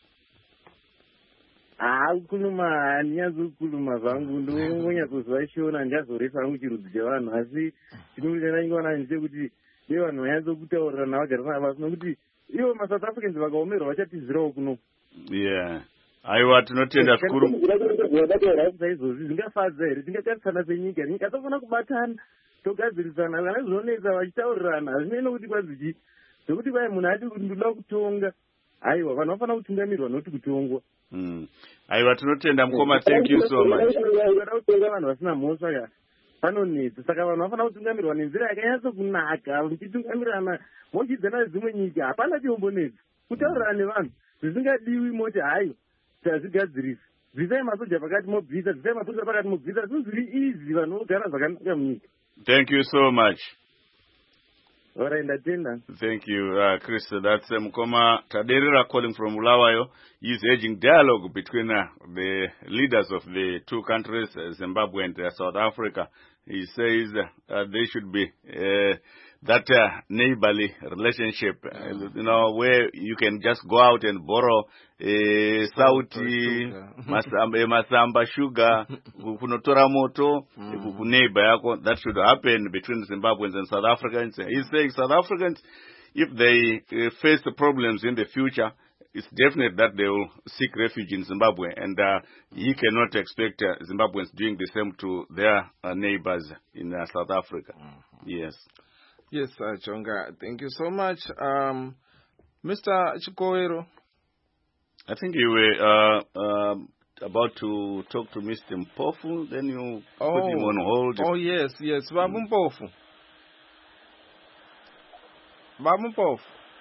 Kukhuluma handinyazokhuluma zvangu, ndonyatsoziva ndazoresa hangu chirudzi chevanhu, asi chinondinyanyaona ndechekuti vanhu vanyatsokutaurirana vagarisana pasi, nokuti ivo maSouth Africans vakaomerwa vachatizirawo kuno. Aiwa, tinotenda zvikuru. Izvozvi zvingafadza here? Tingatarisana senyika, nyika tofanira kubatana togadzirisana, kana zvonetsa vachitaurirana, hazvinei nokuti kwanziki zvokuti vai munhu ati kuti ndoda kutonga. Aiwa, vanhu vafanira kutungamirwa noti kutongwa. Aiwa, tinotenda mukoma, thank you so much. Ukada kutonga vanhu vasina mhosva panonetsa, saka vanhu vafanira kutungamirwa nenzira yakanyatsokunaka, muchitungamirana mochidzana dzimwe nyika, hapana chiombonetsa. Kutaurirana nevanhu zvisingadiwi moti hayi tazvigadzirisa, bvisai masoja pakati mobvisa, bvisai mapurisa pakati mobvisa, zvinhu zviri easy, vanhu vogara zvakanaka munyika. Thank you so much. Alright, ndatenda. Thank you, Chris. That's Mukoma Taderera calling from Bulawayo. He's urging dialogue between the leaders of the two countries, Zimbabwe and South Africa. He says there should be that neighborly relationship, where you can just go out and borrow sauti, masamba, sugar, kunotora moto, neighbor yako. That should happen between Zimbabweans and South Africans. He's saying South Africans, if they face the problems in the future, it's definite that they will seek refuge in Zimbabwe, and he cannot expect Zimbabweans doing the same to their neighbors in South Africa. Yes. Yes, Chonga, thank you so much. Mr. Chikowero? I think you were about to talk to Mr. Mpofu, then you put him on hold. Oh, yes. Babu Mpofu. Babu Mpofu.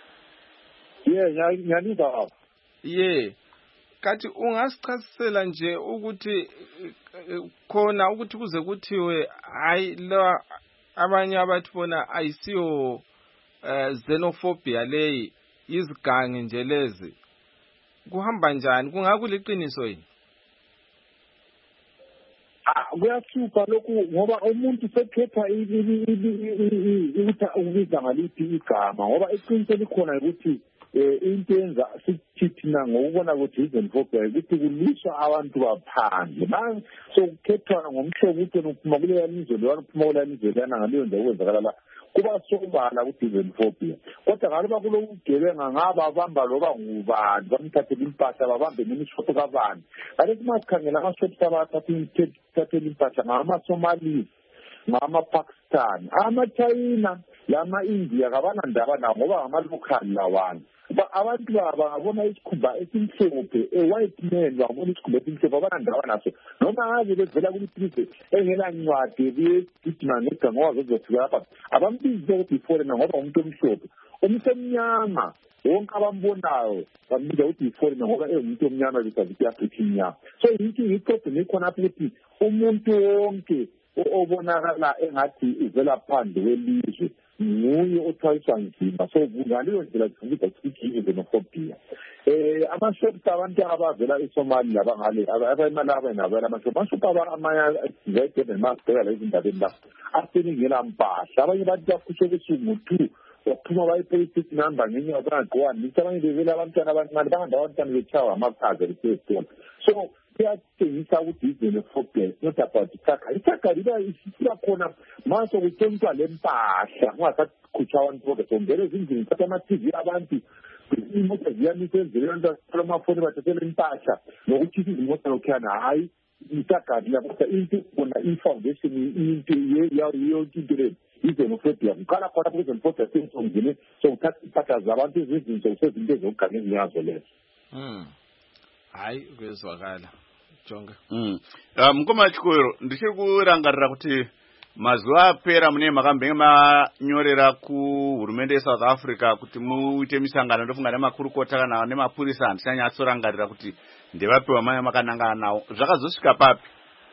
Yeah. Kati ungasichasisela nje ukuthi khona ukuthi kuze kuthiwe hayi la abanye abathi bona ayisiyo xenophobia leyi izigangi nje lezi, kuhamba njani? Kungakuliqiniso yini? Kuyahlupha lokhu ngoba umuntu sekhetha ukubiza ngaliphi igama, ngoba iqiniso likhona ukuthi into enza sithina ngokubona ukuthi xenophobia ukuthi kuliswa abantu baphandle so kukhethwana ngomhlobo ukuthi uphuma kuleya nizwe leyana uphuma kuleya nizwe leyana ngaleyo nje okwenzakala la kuba sobala ukuthi xenophobia kodwa ngaloba kulokugebenga ngaba bamba loba ngubani bamthathela impahla babambe nemishopo kabani kanti masikhangela amashopo abathathela impahla ngamaSomalis ngama-Pakistan ama-China lama-India kabana ndaba nawo ngoba ngama-local lawana abantu bangabona isikhumba esimhlophe white man bangabona isikhumba esimhlophe abanandaba naso noma ngaze bevela kuliphize engelancwadi beyegijima ngeganga wazozofika lapha abambize ukuthi iforeigner ngoba umuntu omhlophe umuntu omnyama wonke abambonayo bambiza ukuthi iforeigner ngoba engumuntu omnyama because i-African nyama so yikho nekhonapho ukuthi umuntu wonke obonakala engathi uvela phandle welizwe nguye othwaliswa nzima so ngaleyo ndlela zifundisa ukuthi xenophobia amashops abantu abavela eSomali labangale abayimalaba nabela amashops amanye zayidebe masibheka lezi ndabeni la aseningela mpahla abanye abantu bakhushe kusuku 2 waphuma bayipolice number ngenye abangaqwani abanye bevela abantwana abancane banganda abantwana bechawa amakhaza lesesitolo so kuyatshengisa ukuthi xenophobia is not about isaka liba isifika khona maso kutshentswa lempahla ungasakhutshwa abantu bonke songele ezindlini thatha ama-TV abantu imota ziyamisa endleleni abantu basithola amafoni bathathela impahla nokuthi izimota lokhuyana hayi isagadi kodwa into khona i-foundation into yonke into le xenophobia kuqala khona xenophobia sengine sokuthatha impahla zabantu ezizinto sokusezinto ezokuganga ezinyazo lezo hayi kuyezwakala jonga mukoma Chikoero ndichiri kurangarira kuti mazuva apera mune makambe manyorera kuhurumende yeSouth Africa kuti muite misangano ndofunga nemakurukota kana nemapurisa handisanyatsorangarira kuti ndevapiwa maya makanangana nawo zvakazosvika papi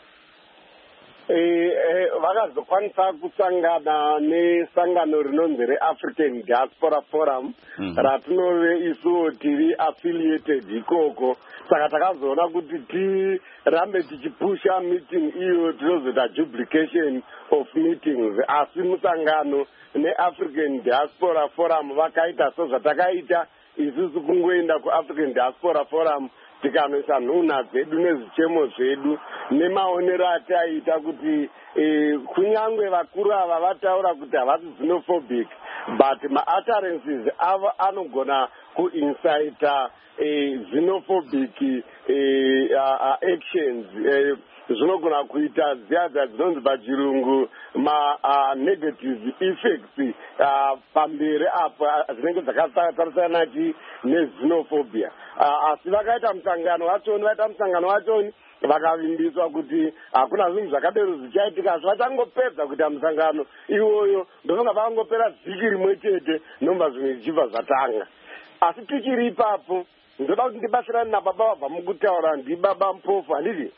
vakazokwanisa kusangana nesangano rinonzi reAfrican Diaspora Forum ratinove isuwo tiri affiliated ikoko saka takazoona kuti tirambe tichipusha meeting iyo tinozoita duplication of meetings asi musangano neAfrican Diaspora Forum vakaita sezvatakaita isusu kungoenda kuAfrican Diaspora Forum tikanoisa nhunha dzedu nezvichemo zvedu nemaonero ataita kuti kunyangwe vakuru ava vataura kuti havasi xenophobic but mautterances avo anogona kuincita xenophobic actions zvinogona kuita ziyadza dzinonzi pachirungu ma-negative effects pamberi apo dzinenge dzakatarisana nexenophobia asi vakaita musangano wachoni vakavimbiswa kuti hakuna zvinhu zvakadero zvichaitika zvachangopedza kuita musangano iwoyo ndofunga vakangopera vhiki rimwe chete nomba zvimwe zvichibva zvatanga asi tichiri ipapo ndoda kuti ndibasirane nababa vabva mukutaura ndibaba mupofu handiti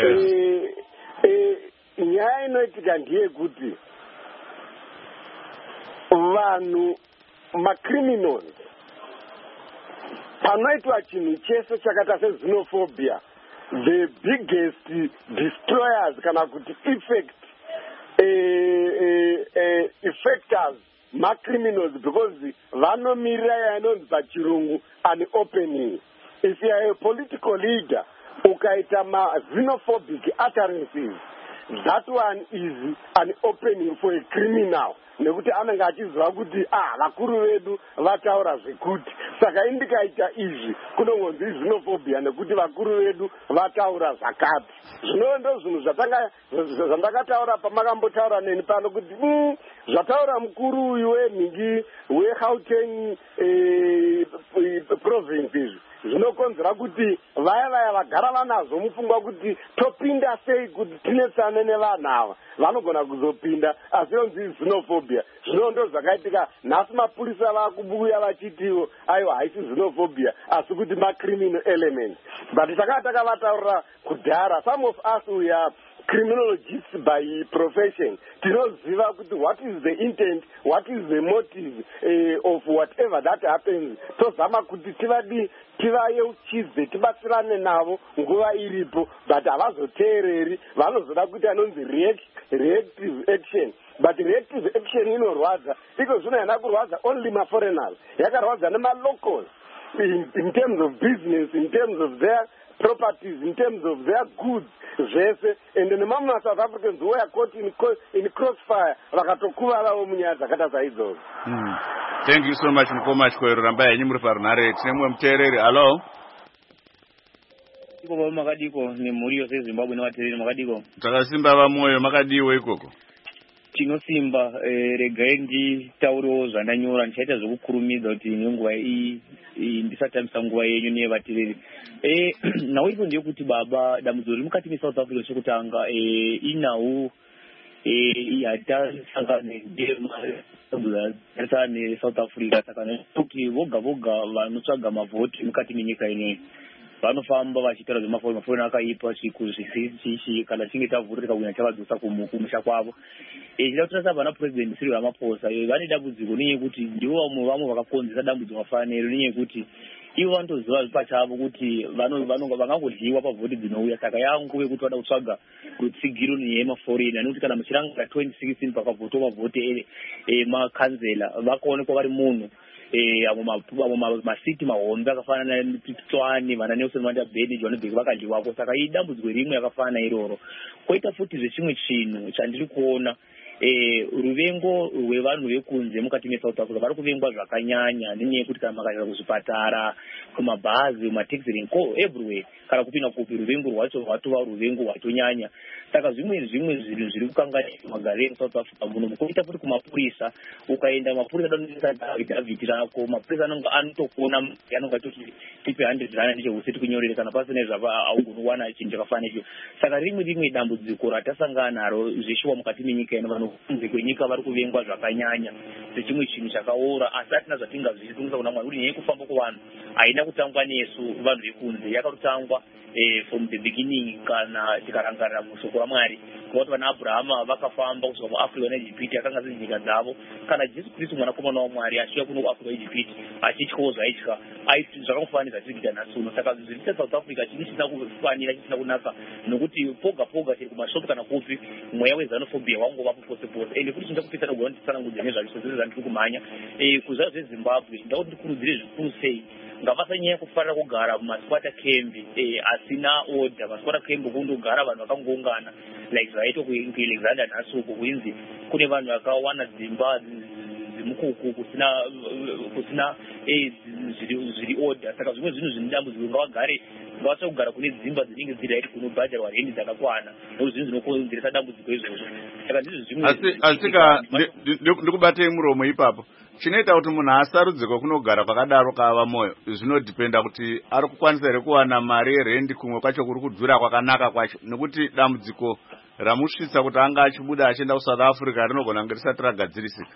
nyaya inoitika ndeyekuti vanhu macriminals panoitwa chinhu chese chakaita sexenophobia the biggest destroyers kana kuti effectors macriminals because vanomirira yainonzi pachirungu an opening if you are a political leader ukaita ma-xenophobic utterances that one is an opening for a criminal nekuti anenge achiziva kuti vakuru vedu vataura zvekuti saka indikaita izvi kunongonzi xenophobia nekuti vakuru vedu vataura zvakati zvino ndo zvinhu zvandakataura pamakambotaura neni pano kuti zvataura mukuru uyu wenhingi weGauteng province izvi zvinokonzera kuti vaya vagara vanazvo mupfungwa kuti topinda sei kuti tinetsane nevanhu ava vanogona kuzopinda asi yonzi xenophobia zvino ndo zvakaitika nhasi mapurisa vakubuya vachitiwo aiwa haisi xenophobia asi kuti macriminal element but takava takavataurira kudhara some of us we are criminologists by profession tinoziva kuti what is the intent, what is the motive of whatever that happens tozama kuti tivayeuchidze tibatsirane navo nguva iripo but havazoteereri vanozoda kuti anonzi reactive action but reactive action inorwadza iko zvino yana kurwadza only maforeigners yakarwadza nemalocals in terms of business, in terms of their properties, in terms of their goods zvese ende nemamwe South Africans who are caught in crossfire vakatokuvarawo munyaya dzakata saidzodzo. Thank you so much Mukoma Chikwero ramba yenyu muri parunare tine mumwe muteereri. Hello iko makadiko nemhuri yose yeZimbabwe nevateereri makadiko takasimba vamoyo makadiwo ikoko tinosimba regai nditaurewo zvandanyora ndichaita zvokukurumidza kuti nenguva iyi ndisatambisa nguva yenyu neyevateereri. nhau iripo ndeyekuti baba dambudziko riri mukati meSouth Africa chekutanga inhau yatasangana neSouth Africa saka kuti voga voga vanotsvaga mavhoti mukati menyika ineyi vanofamba vachitaura zvemaforeign akaipa kana chinge tavhura tikawina chavadzosa kumusha kwavo. Chida kutarisa vana president Cyril Ramaphosa vane dambudziko nenyekuti ndivo vamwe vakakonzesa dambudziko mafaniro nenyekuti ivo vanotoziva pachavo kuti vangangodliwa pavhoti dzinouya saka yanguve kuti vada kutsvaga rutsigiro neyemaforeign nekuti kana muchirangana 2016 pakavhotwa mavhoti emakanzela vakaonekwa vari munhu amo masiti mahombe akafanana nePittswane vana Nelson Mandela Bay Johannesburg vakadliwako saka idambudziko rimwe yakafanana iroro. Koita futi zvechimwe chinhu chandiri kuona ruvengo rwevanhu vekunze mukati meSouth Africa vari kuvengwa zvakanyanya nenyaya yekuti kana makaenda kuzvipatara kumabhazi kumateksi renko everywhere kana kupinda kupi ruvengo rwacho rwatova ruvengo rwatonyanya saka zvimwe zvinhu zviri kukanganisa magariro eSouth Africa muno mukoita futi kumapurisa ukaenda mapurisa David rako mapurisa anotokuona anonga toti tipe 100 rand ndichehuseti kunyorera kana pasina zvapa augonowana chinhu chakafanana icho saka rimwe dambudziko ratasangana naro zveshuwa mukati menyika ino vanhu kunze kwenyika vari kuvengwa zvakanyanya zvechimwe chinhu chakaora asi atina zvatingazviitungisa kuna Mwari kuti nyaya yekufamba kwevanhu haina kutangwa nesu vanhu vekunze yakatotangwa from the beginning kana tikarangarira mushoko raMwari kuti vana Abrahama vakafamba kusvika muAfrica neEjipiti akanga ziri nyika dzavo kana Jesu Kristu mwanakomana waMwari asvika kuno kuAfrica neEjipiti achityawo zvaitya zvakamufanira tiri kuita nhasi uno saka zviri South Africa chisina kufanira chisina kunaka nokuti poga tiri kumashopu kana kupi mweya wezanofobia wangovapo pose pose ende kuti chinda kupisa nogona nditsanangudzira nezvazvo zvese zvandiri kumhanya kuzva zveZimbabwe ndakuti ndikurudzire zvikuru sei ngavasanyanya kufarira kugara mumasquatter camp asina order masquatter camp kundogara vanhu vakangoungana like zvaitwa kuAlexander nhasi uko kuinzi kune vanhu vakawana dzimba dzimukuku kusina zviri order saka zvimwe zvinhu zvinodambudziko ngavasa kugara kune dzimba dzinenge dziri haiti kunobhadharwa hendi dzakakwana nokuti zvinhu zvinokonzeresa dambudziko izvozvo saka ndizvo zvimwe asika ndikubatei muromo ipapo chinoita kuti munhu asarudzirwa kunogara kwakadaro kava moyo zvinodhipenda kuti ari kukwanisa here kuwana mari yerendi kumwe kwacho kuri kudhura kwakanaka kwacho nekuti dambudziko ramusvitsa kuti anga achibuda achienda kuSouth Africa rinogona kunge risati ragadzirisika.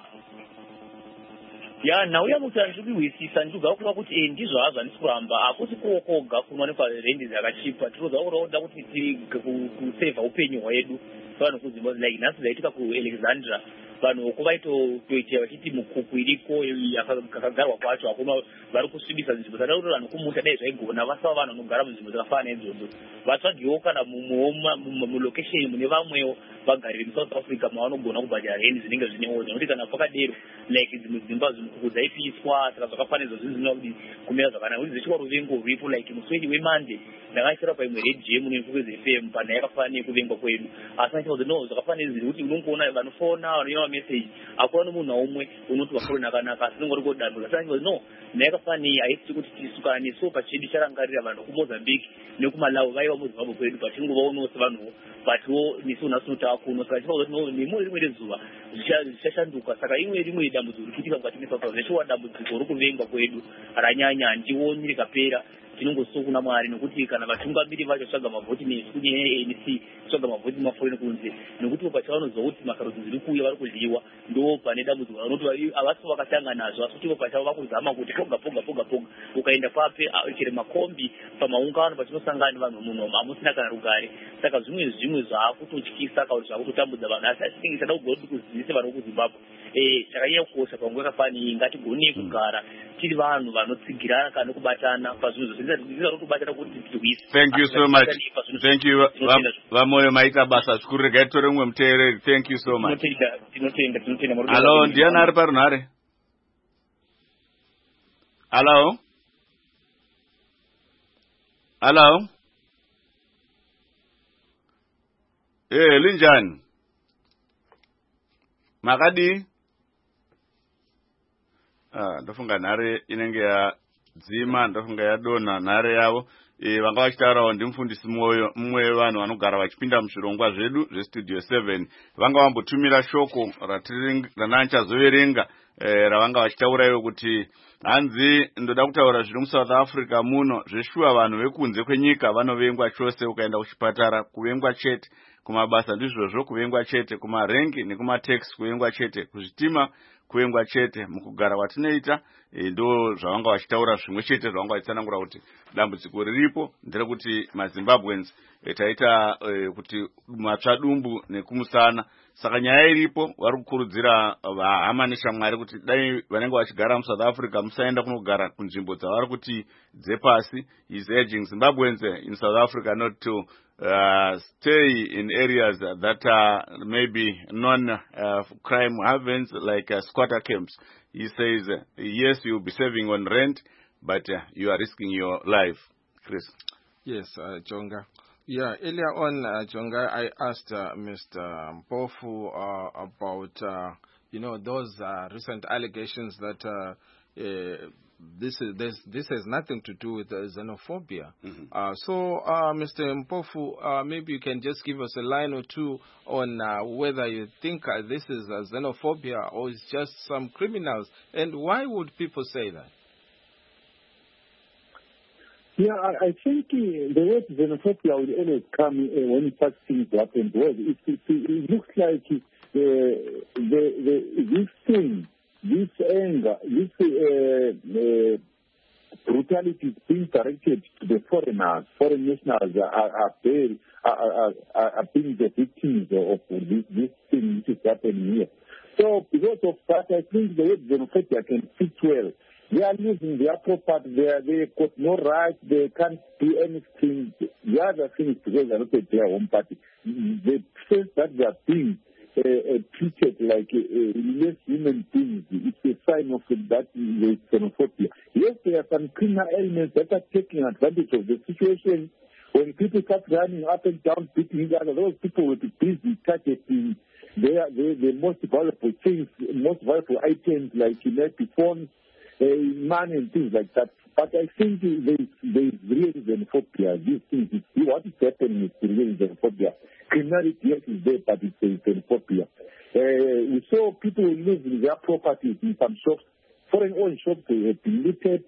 nhau yamuti handiri kuhwisisa ndikugara kuva kuti ndizvo hazvo handisi kuramba hakusi koga kunowanikwa rendi dzakachipa tinoda kuda kuti kusevha upenyu hwedu vanhu kuZimbabwe like nhasi zvaitika kuAlexandra vanhu kuvaitoita vachiti mukuku iriko yakagarwa kwacho hakuna vari kusvibisa nzvimbo saka kuti vanhu kumuta dai zvaigona vasava vanhu vanogara munzvimbo dzakafanana idzodzo vatsvagewo kana mulokesheni mune vamwewo vagariri muSouth Africa mavanogona kubhadhara rendi dzinenge zvine order nokuti kana pakadero like dzimwe dzimba zvimukuku dzaipiswa saka zvakafanana izvo zvinhu zvinoda kuti kumira zvakanaka kuti zvichikwa ruvengo ruripo like muswedi weMonday ndakachira paimwe radio munefukwezi FM pana yakafanana nekuvengwa kwedu asi achiti no zvakafanana izvi kuti unongoona vanofona vanonyora message akuna nomunhu naumwe unoti vaforona akanaka asi nongori kodanhuka saka no nayakafanana haisi kuti tisukana nesu pachedu charangarira vanhu kuMozambique nekuMalawi vaiva muZimbabwe kwedu patingovaonawo sevanhuwo butwo nesu nhasi tinotava kuno saka chiva kuti nemuri rimwe rezuva zvichashanduka saka rimwe dambudziko rikuitika mukati meSouth Africa zvichiwa dambudziko rokuvengwa kwedu ranyanya handioni rikapera tinongosiso kuna Mwari nokuti kana vatungamiri vacho tsvaga mavhoti nesu kunyaya ANC tsvaga mavhoti maforeign kunze nokuti pachavaonozwa kuti makaroti zviri kuuya vari kudliwa ndo pane dambudziko vanoti havasi vakatanga nazvo asi kuti pachavo vakuzama kuti poga ukaenda pape chere makombi pamaungano pachinosangana vanhu muno hamusina kana rugare saka zvimwe zvaakutotyisa kana kuti zvaakutotambudza vanhu asi tinenge tada kugona kuti kuzidzise vanhu vekuZimbabwe chakanyanya kukosha panguva yakafani ngatigone kugara tiri vanhu vanotsigirana kana kubatana pazvinhu zvose kubatana kuti tirwise. Thank you so much. Thank you. Vamoyo maita basa zvikuru. Regai tore mumwe muteereri. Thank you so much. Tinotenda. Hello, ndiani ari parunhare? Hello? Hello? Linjani? Makadi? Ndofunga nhare inenge yadzima, ndofunga yadonha nhare yavo. Vanga vachitaurawo ndimufundisi Moyo, mumwe wevanhu vanogara vachipinda muzvirongwa zvedu zvestudio 7. Vanga vambotumira shoko ranani chazoverenga ravanga vachitaura ivo kuti hanzi ndoda kutaura zviri muSouth Africa muno zveshuwa vanhu vekunze kwenyika vanovengwa chose. Ukaenda kuchipatara kuvengwa chete, kumabasa ndizvozvo kuvengwa chete, kumarengi nekumateksi kuvengwa chete, kuzvitima kuvengwa chete. Mukugara kwatinoita ndo zvavanga vachitaura zvimwe chete zvavanga vachitsanangura kuti dambudziko riripo nderekuti maZimbabweans taita kuti matsva dumbu nekumusana. Saka nyaya iripo, vari kukurudzira vahama neshamwari kuti dai vanenge vachigara muSouth Africa musaenda kunogara kunzvimbo dzavari kuti dzepasi. He's urging Zimbabweans in South Africa not to stay in areas that maybe non-crime havens like squatter camps. He says, yes, you'll be saving on rent, but you are risking your life. Chris. Yes, Jonga. Yeah, earlier on, Jonga, I asked Mr. Mpofu about, those recent allegations that this has nothing to do with xenophobia. Mm-hmm. So, Mr. Mpofu, maybe you can just give us a line or two on whether you think this is xenophobia or it's just some criminals, and why would people say that? Yeah, I think the word xenophobia will always come when such things happen. Well, it looks like this thing, this anger, this brutality is being directed to the foreigners. Foreign nationals are being the victims of this thing which is happening here. So because of that, I think the word xenophobia can fit well. They are losing their property. They got no rights. They can't do anything. The other thing is because they're not their home party. They sense that they are being treated like less human beings. It's a sign of that xenophobia. Yes, there are some criminal elements that are taking advantage of the situation. When people start running up and down, beating each other, those people will be busy targeting the most valuable things, most valuable items like maybe phones, money and things like that. But I think there is real xenophobia. These things, what is happening is real xenophobia. Criminality, yes, is there, but it's xenophobia. We saw people losing their properties in some shops. Foreign-owned shops have been looted.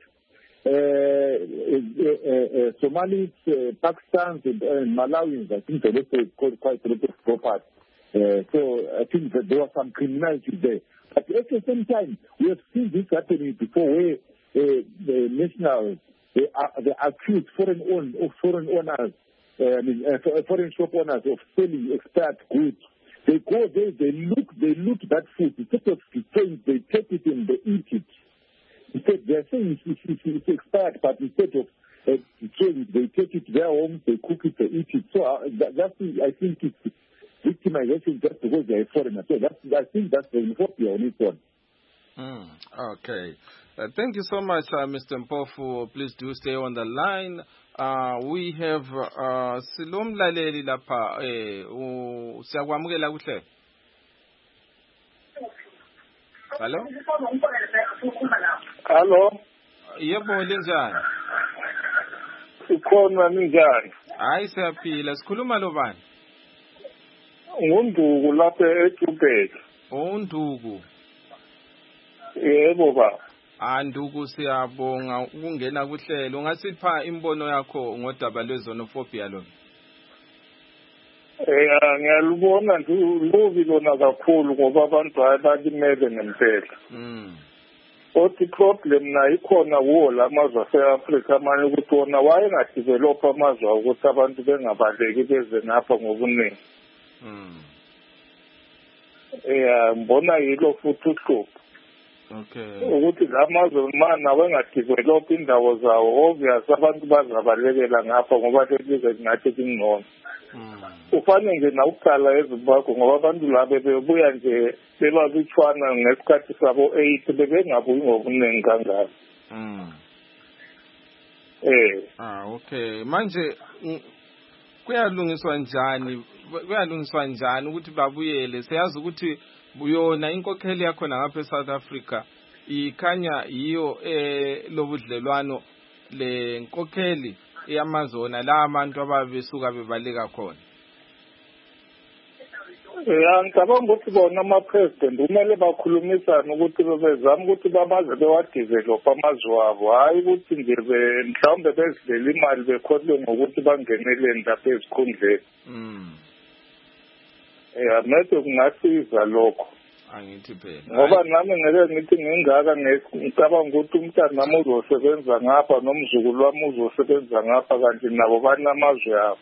Somalis, Pakistans, and Malawians, I think they also quite a lot of property. So I think that there was some criminality there. But at the same time, we have seen this happening before, where the nationals, they accuse foreign owners, foreign shop owners of selling expired goods. They go there, they loot that food. Instead of destroying, they take it and they eat it. Instead, they are saying it's expired, but instead of destroying it, they take it to their homes, they cook it, they eat it. So that's, I think it's victimization just because they are foreigners. So I think that's the xenophobia on its own. Okay. Thank you so much, Mr. Mpofu. Please do stay on the line. We have Silom Laleli lapha. Siyakwamukela kuhle. Hello? Hello? Yebo, linjani? Ukhona ninjani? Hayi siyaphila. Sikhuluma lo bani? Ngunduku lapha eJubek. Unduku. Yebo ba. Nduku siyabonga ukungena kuhlelo. Ungasipha imbono yakho ngodaba lwezenophobia lo? Ngiyalubona lubi lona kakhulu ngoba abantu abalimele ngempela. Othi problem na ikhona kuwo lamazwe ase-Afrika amanye ukuthi wona wayengadevelop amazwe ukuthi abantu bengabaleki beze ngapha ngobuningi. mbona yilo futhi uhlupho. Okay. Ukuthi lamazwe mana wengadevelop indawo zawo obvious abantu bazabalekela ngapha ngoba lelizwe lingathi kungcono. Ufane nje nawuqala eZimbabwe ngoba abantu labo bebuya nje bebabitshwana ngesikhathi sabo 8 bebengabuyi ngobuningi kangaka. Okay. Manje kuyalungiswa njani ukuthi babuyele? Siyazi ukuthi buyona inkokheli yakho ngapha eSouth Africa ikhanya yiyo lobudlelwano le nkokheli yamazona la abantu ababesuka bebaleka khona. Ngicabanga ukuthi bona ama-president kumele bakhulumisane ukuthi bezame ukuthi babaze bewadevelopha amazwe wabo, hhayi ukuthi nje mhlawumbe bezidlela imali bekhohlwe ngokuthi bangeneleni lapha ezikhundleni. Mede kungasiza lokho. Angithi phela. Ngoba nami ngeke ngithi ngingaka ngicabanga ukuthi umntana nami uzosebenza ngapha nomzukulu wami uzosebenza ngapha kanti nabo banamazwe abo.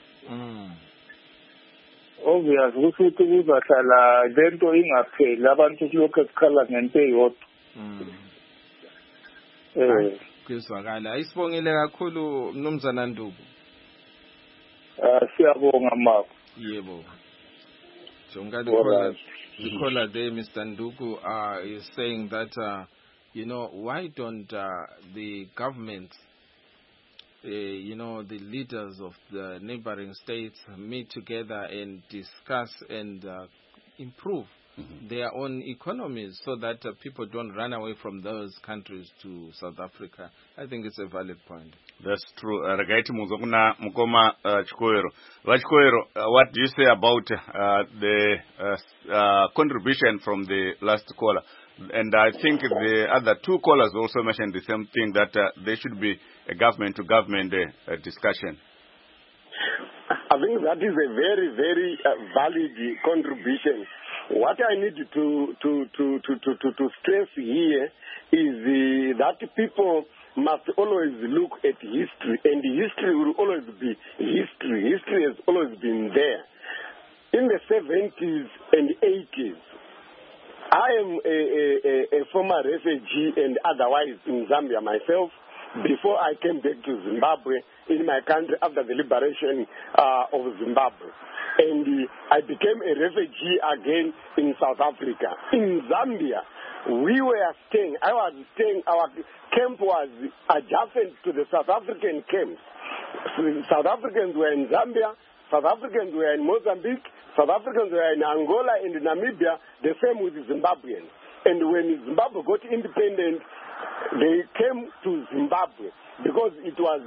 Obvious ukuthi kuzahlala lento ingapheli abantu kulokho ekukhala ngento eyodwa. Kuzwakala. Ayisibongile kakhulu Mnumzana Nduku. Siyabonga mama. Yebo. The caller there, Mr. Nduku, is saying that, why don't the government, the leaders of the neighboring states meet together and discuss and improve their own economies so that people don't run away from those countries to South Africa? I think it's a valid point. That's true. Ragaiti muzokuna mukoma Chikoero. Chikoero, what do you say about the contribution from the last caller? And I think the other two callers also mentioned the same thing, that there should be a government-to-government discussion. I think that is a very, very valid contribution. What I need to stress here is that people must always look at history, and history will always be history. History has always been there. In the 70s and 80s, I am a former refugee and otherwise in Zambia myself before I came back to Zimbabwe in my country after the liberation of Zimbabwe. And I became a refugee again in South Africa. In Zambia, we were staying, our camp was adjacent to the South African camps. South Africans were in Zambia, South Africans were in Mozambique, South Africans were in Angola and Namibia, the same with the Zimbabweans. And when Zimbabwe got independent, they came to Zimbabwe because it was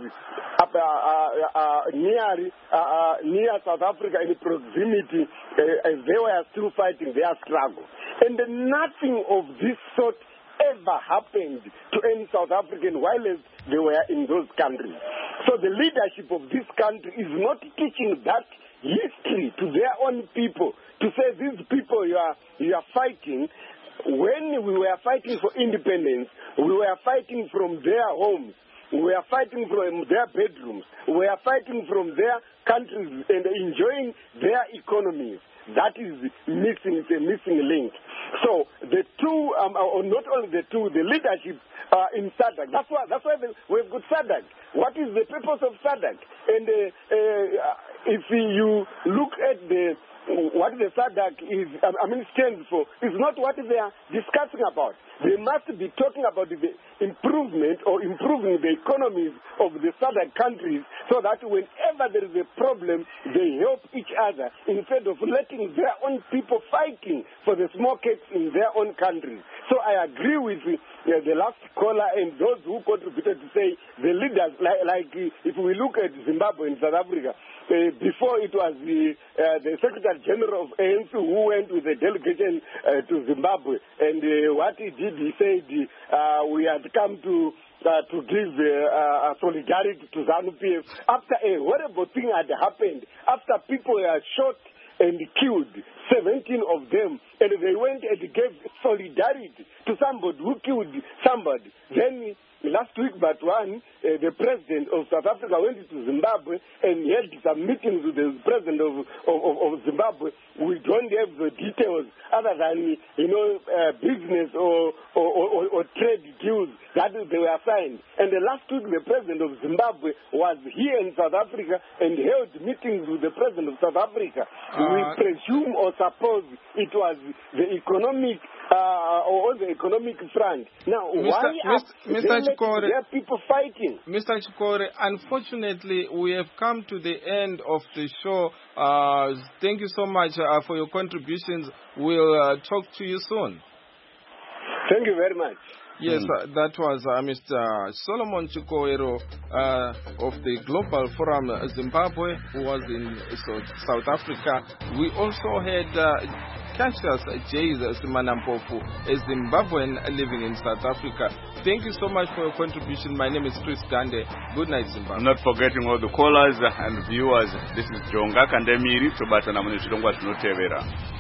near South Africa in proximity as they were still fighting their struggle. And nothing of this sort ever happened to any South African while they were in those countries. So the leadership of this country is not teaching that history to their own people, to say these people you are fighting. When we were fighting for independence, we were fighting from their homes. We were fighting from their bedrooms. We were fighting from their countries and enjoying their economies. That is missing. It's a missing link. So the two, or not only the two, the leadership in SADC. That's why we've got SADC. What is the purpose of SADC? And if you look at what the SADC stands for, is not what they are discussing about. They must be talking about the improvement or improving the economies of the SADC countries so that whenever there is a problem, they help each other instead of letting their own people fighting for the small cakes in their own countries. So I agree with the last caller and those who contributed to say the leaders, like if we look at Zimbabwe and South Africa, before it was the Secretary General of ANC who went with a delegation to Zimbabwe, and what he did, he said we had come to give solidarity to ZANU-PF after a horrible thing had happened, after people were shot and killed, 17 of them, and they went and gave solidarity to somebody who killed somebody. Then last week, but one, the president of South Africa went to Zimbabwe and held some meetings with the president of Zimbabwe. We don't have the details other than, business or trade deals that they were signed. And last week, the president of Zimbabwe was here in South Africa and held meetings with the president of South Africa. We presume or suppose it was the economic or the economic front. Now, why are there people fighting? Mr. Chikore, unfortunately, we have come to the end of the show. Thank you so much for your contributions. We'll talk to you soon. Thank you very much. Yes, that was Mr. Solomon Chikowero of the Global Forum Zimbabwe, who was in South Africa. We also had Cassius J. Simanampofu, a Zimbabwean living in South Africa. Thank you so much for your contribution. My name is Chris Gande. Good night, Zimbabwe. Not forgetting all the callers and viewers. This is Jonga Kandemiri, Tobatana Munishilongwa Tinotevera.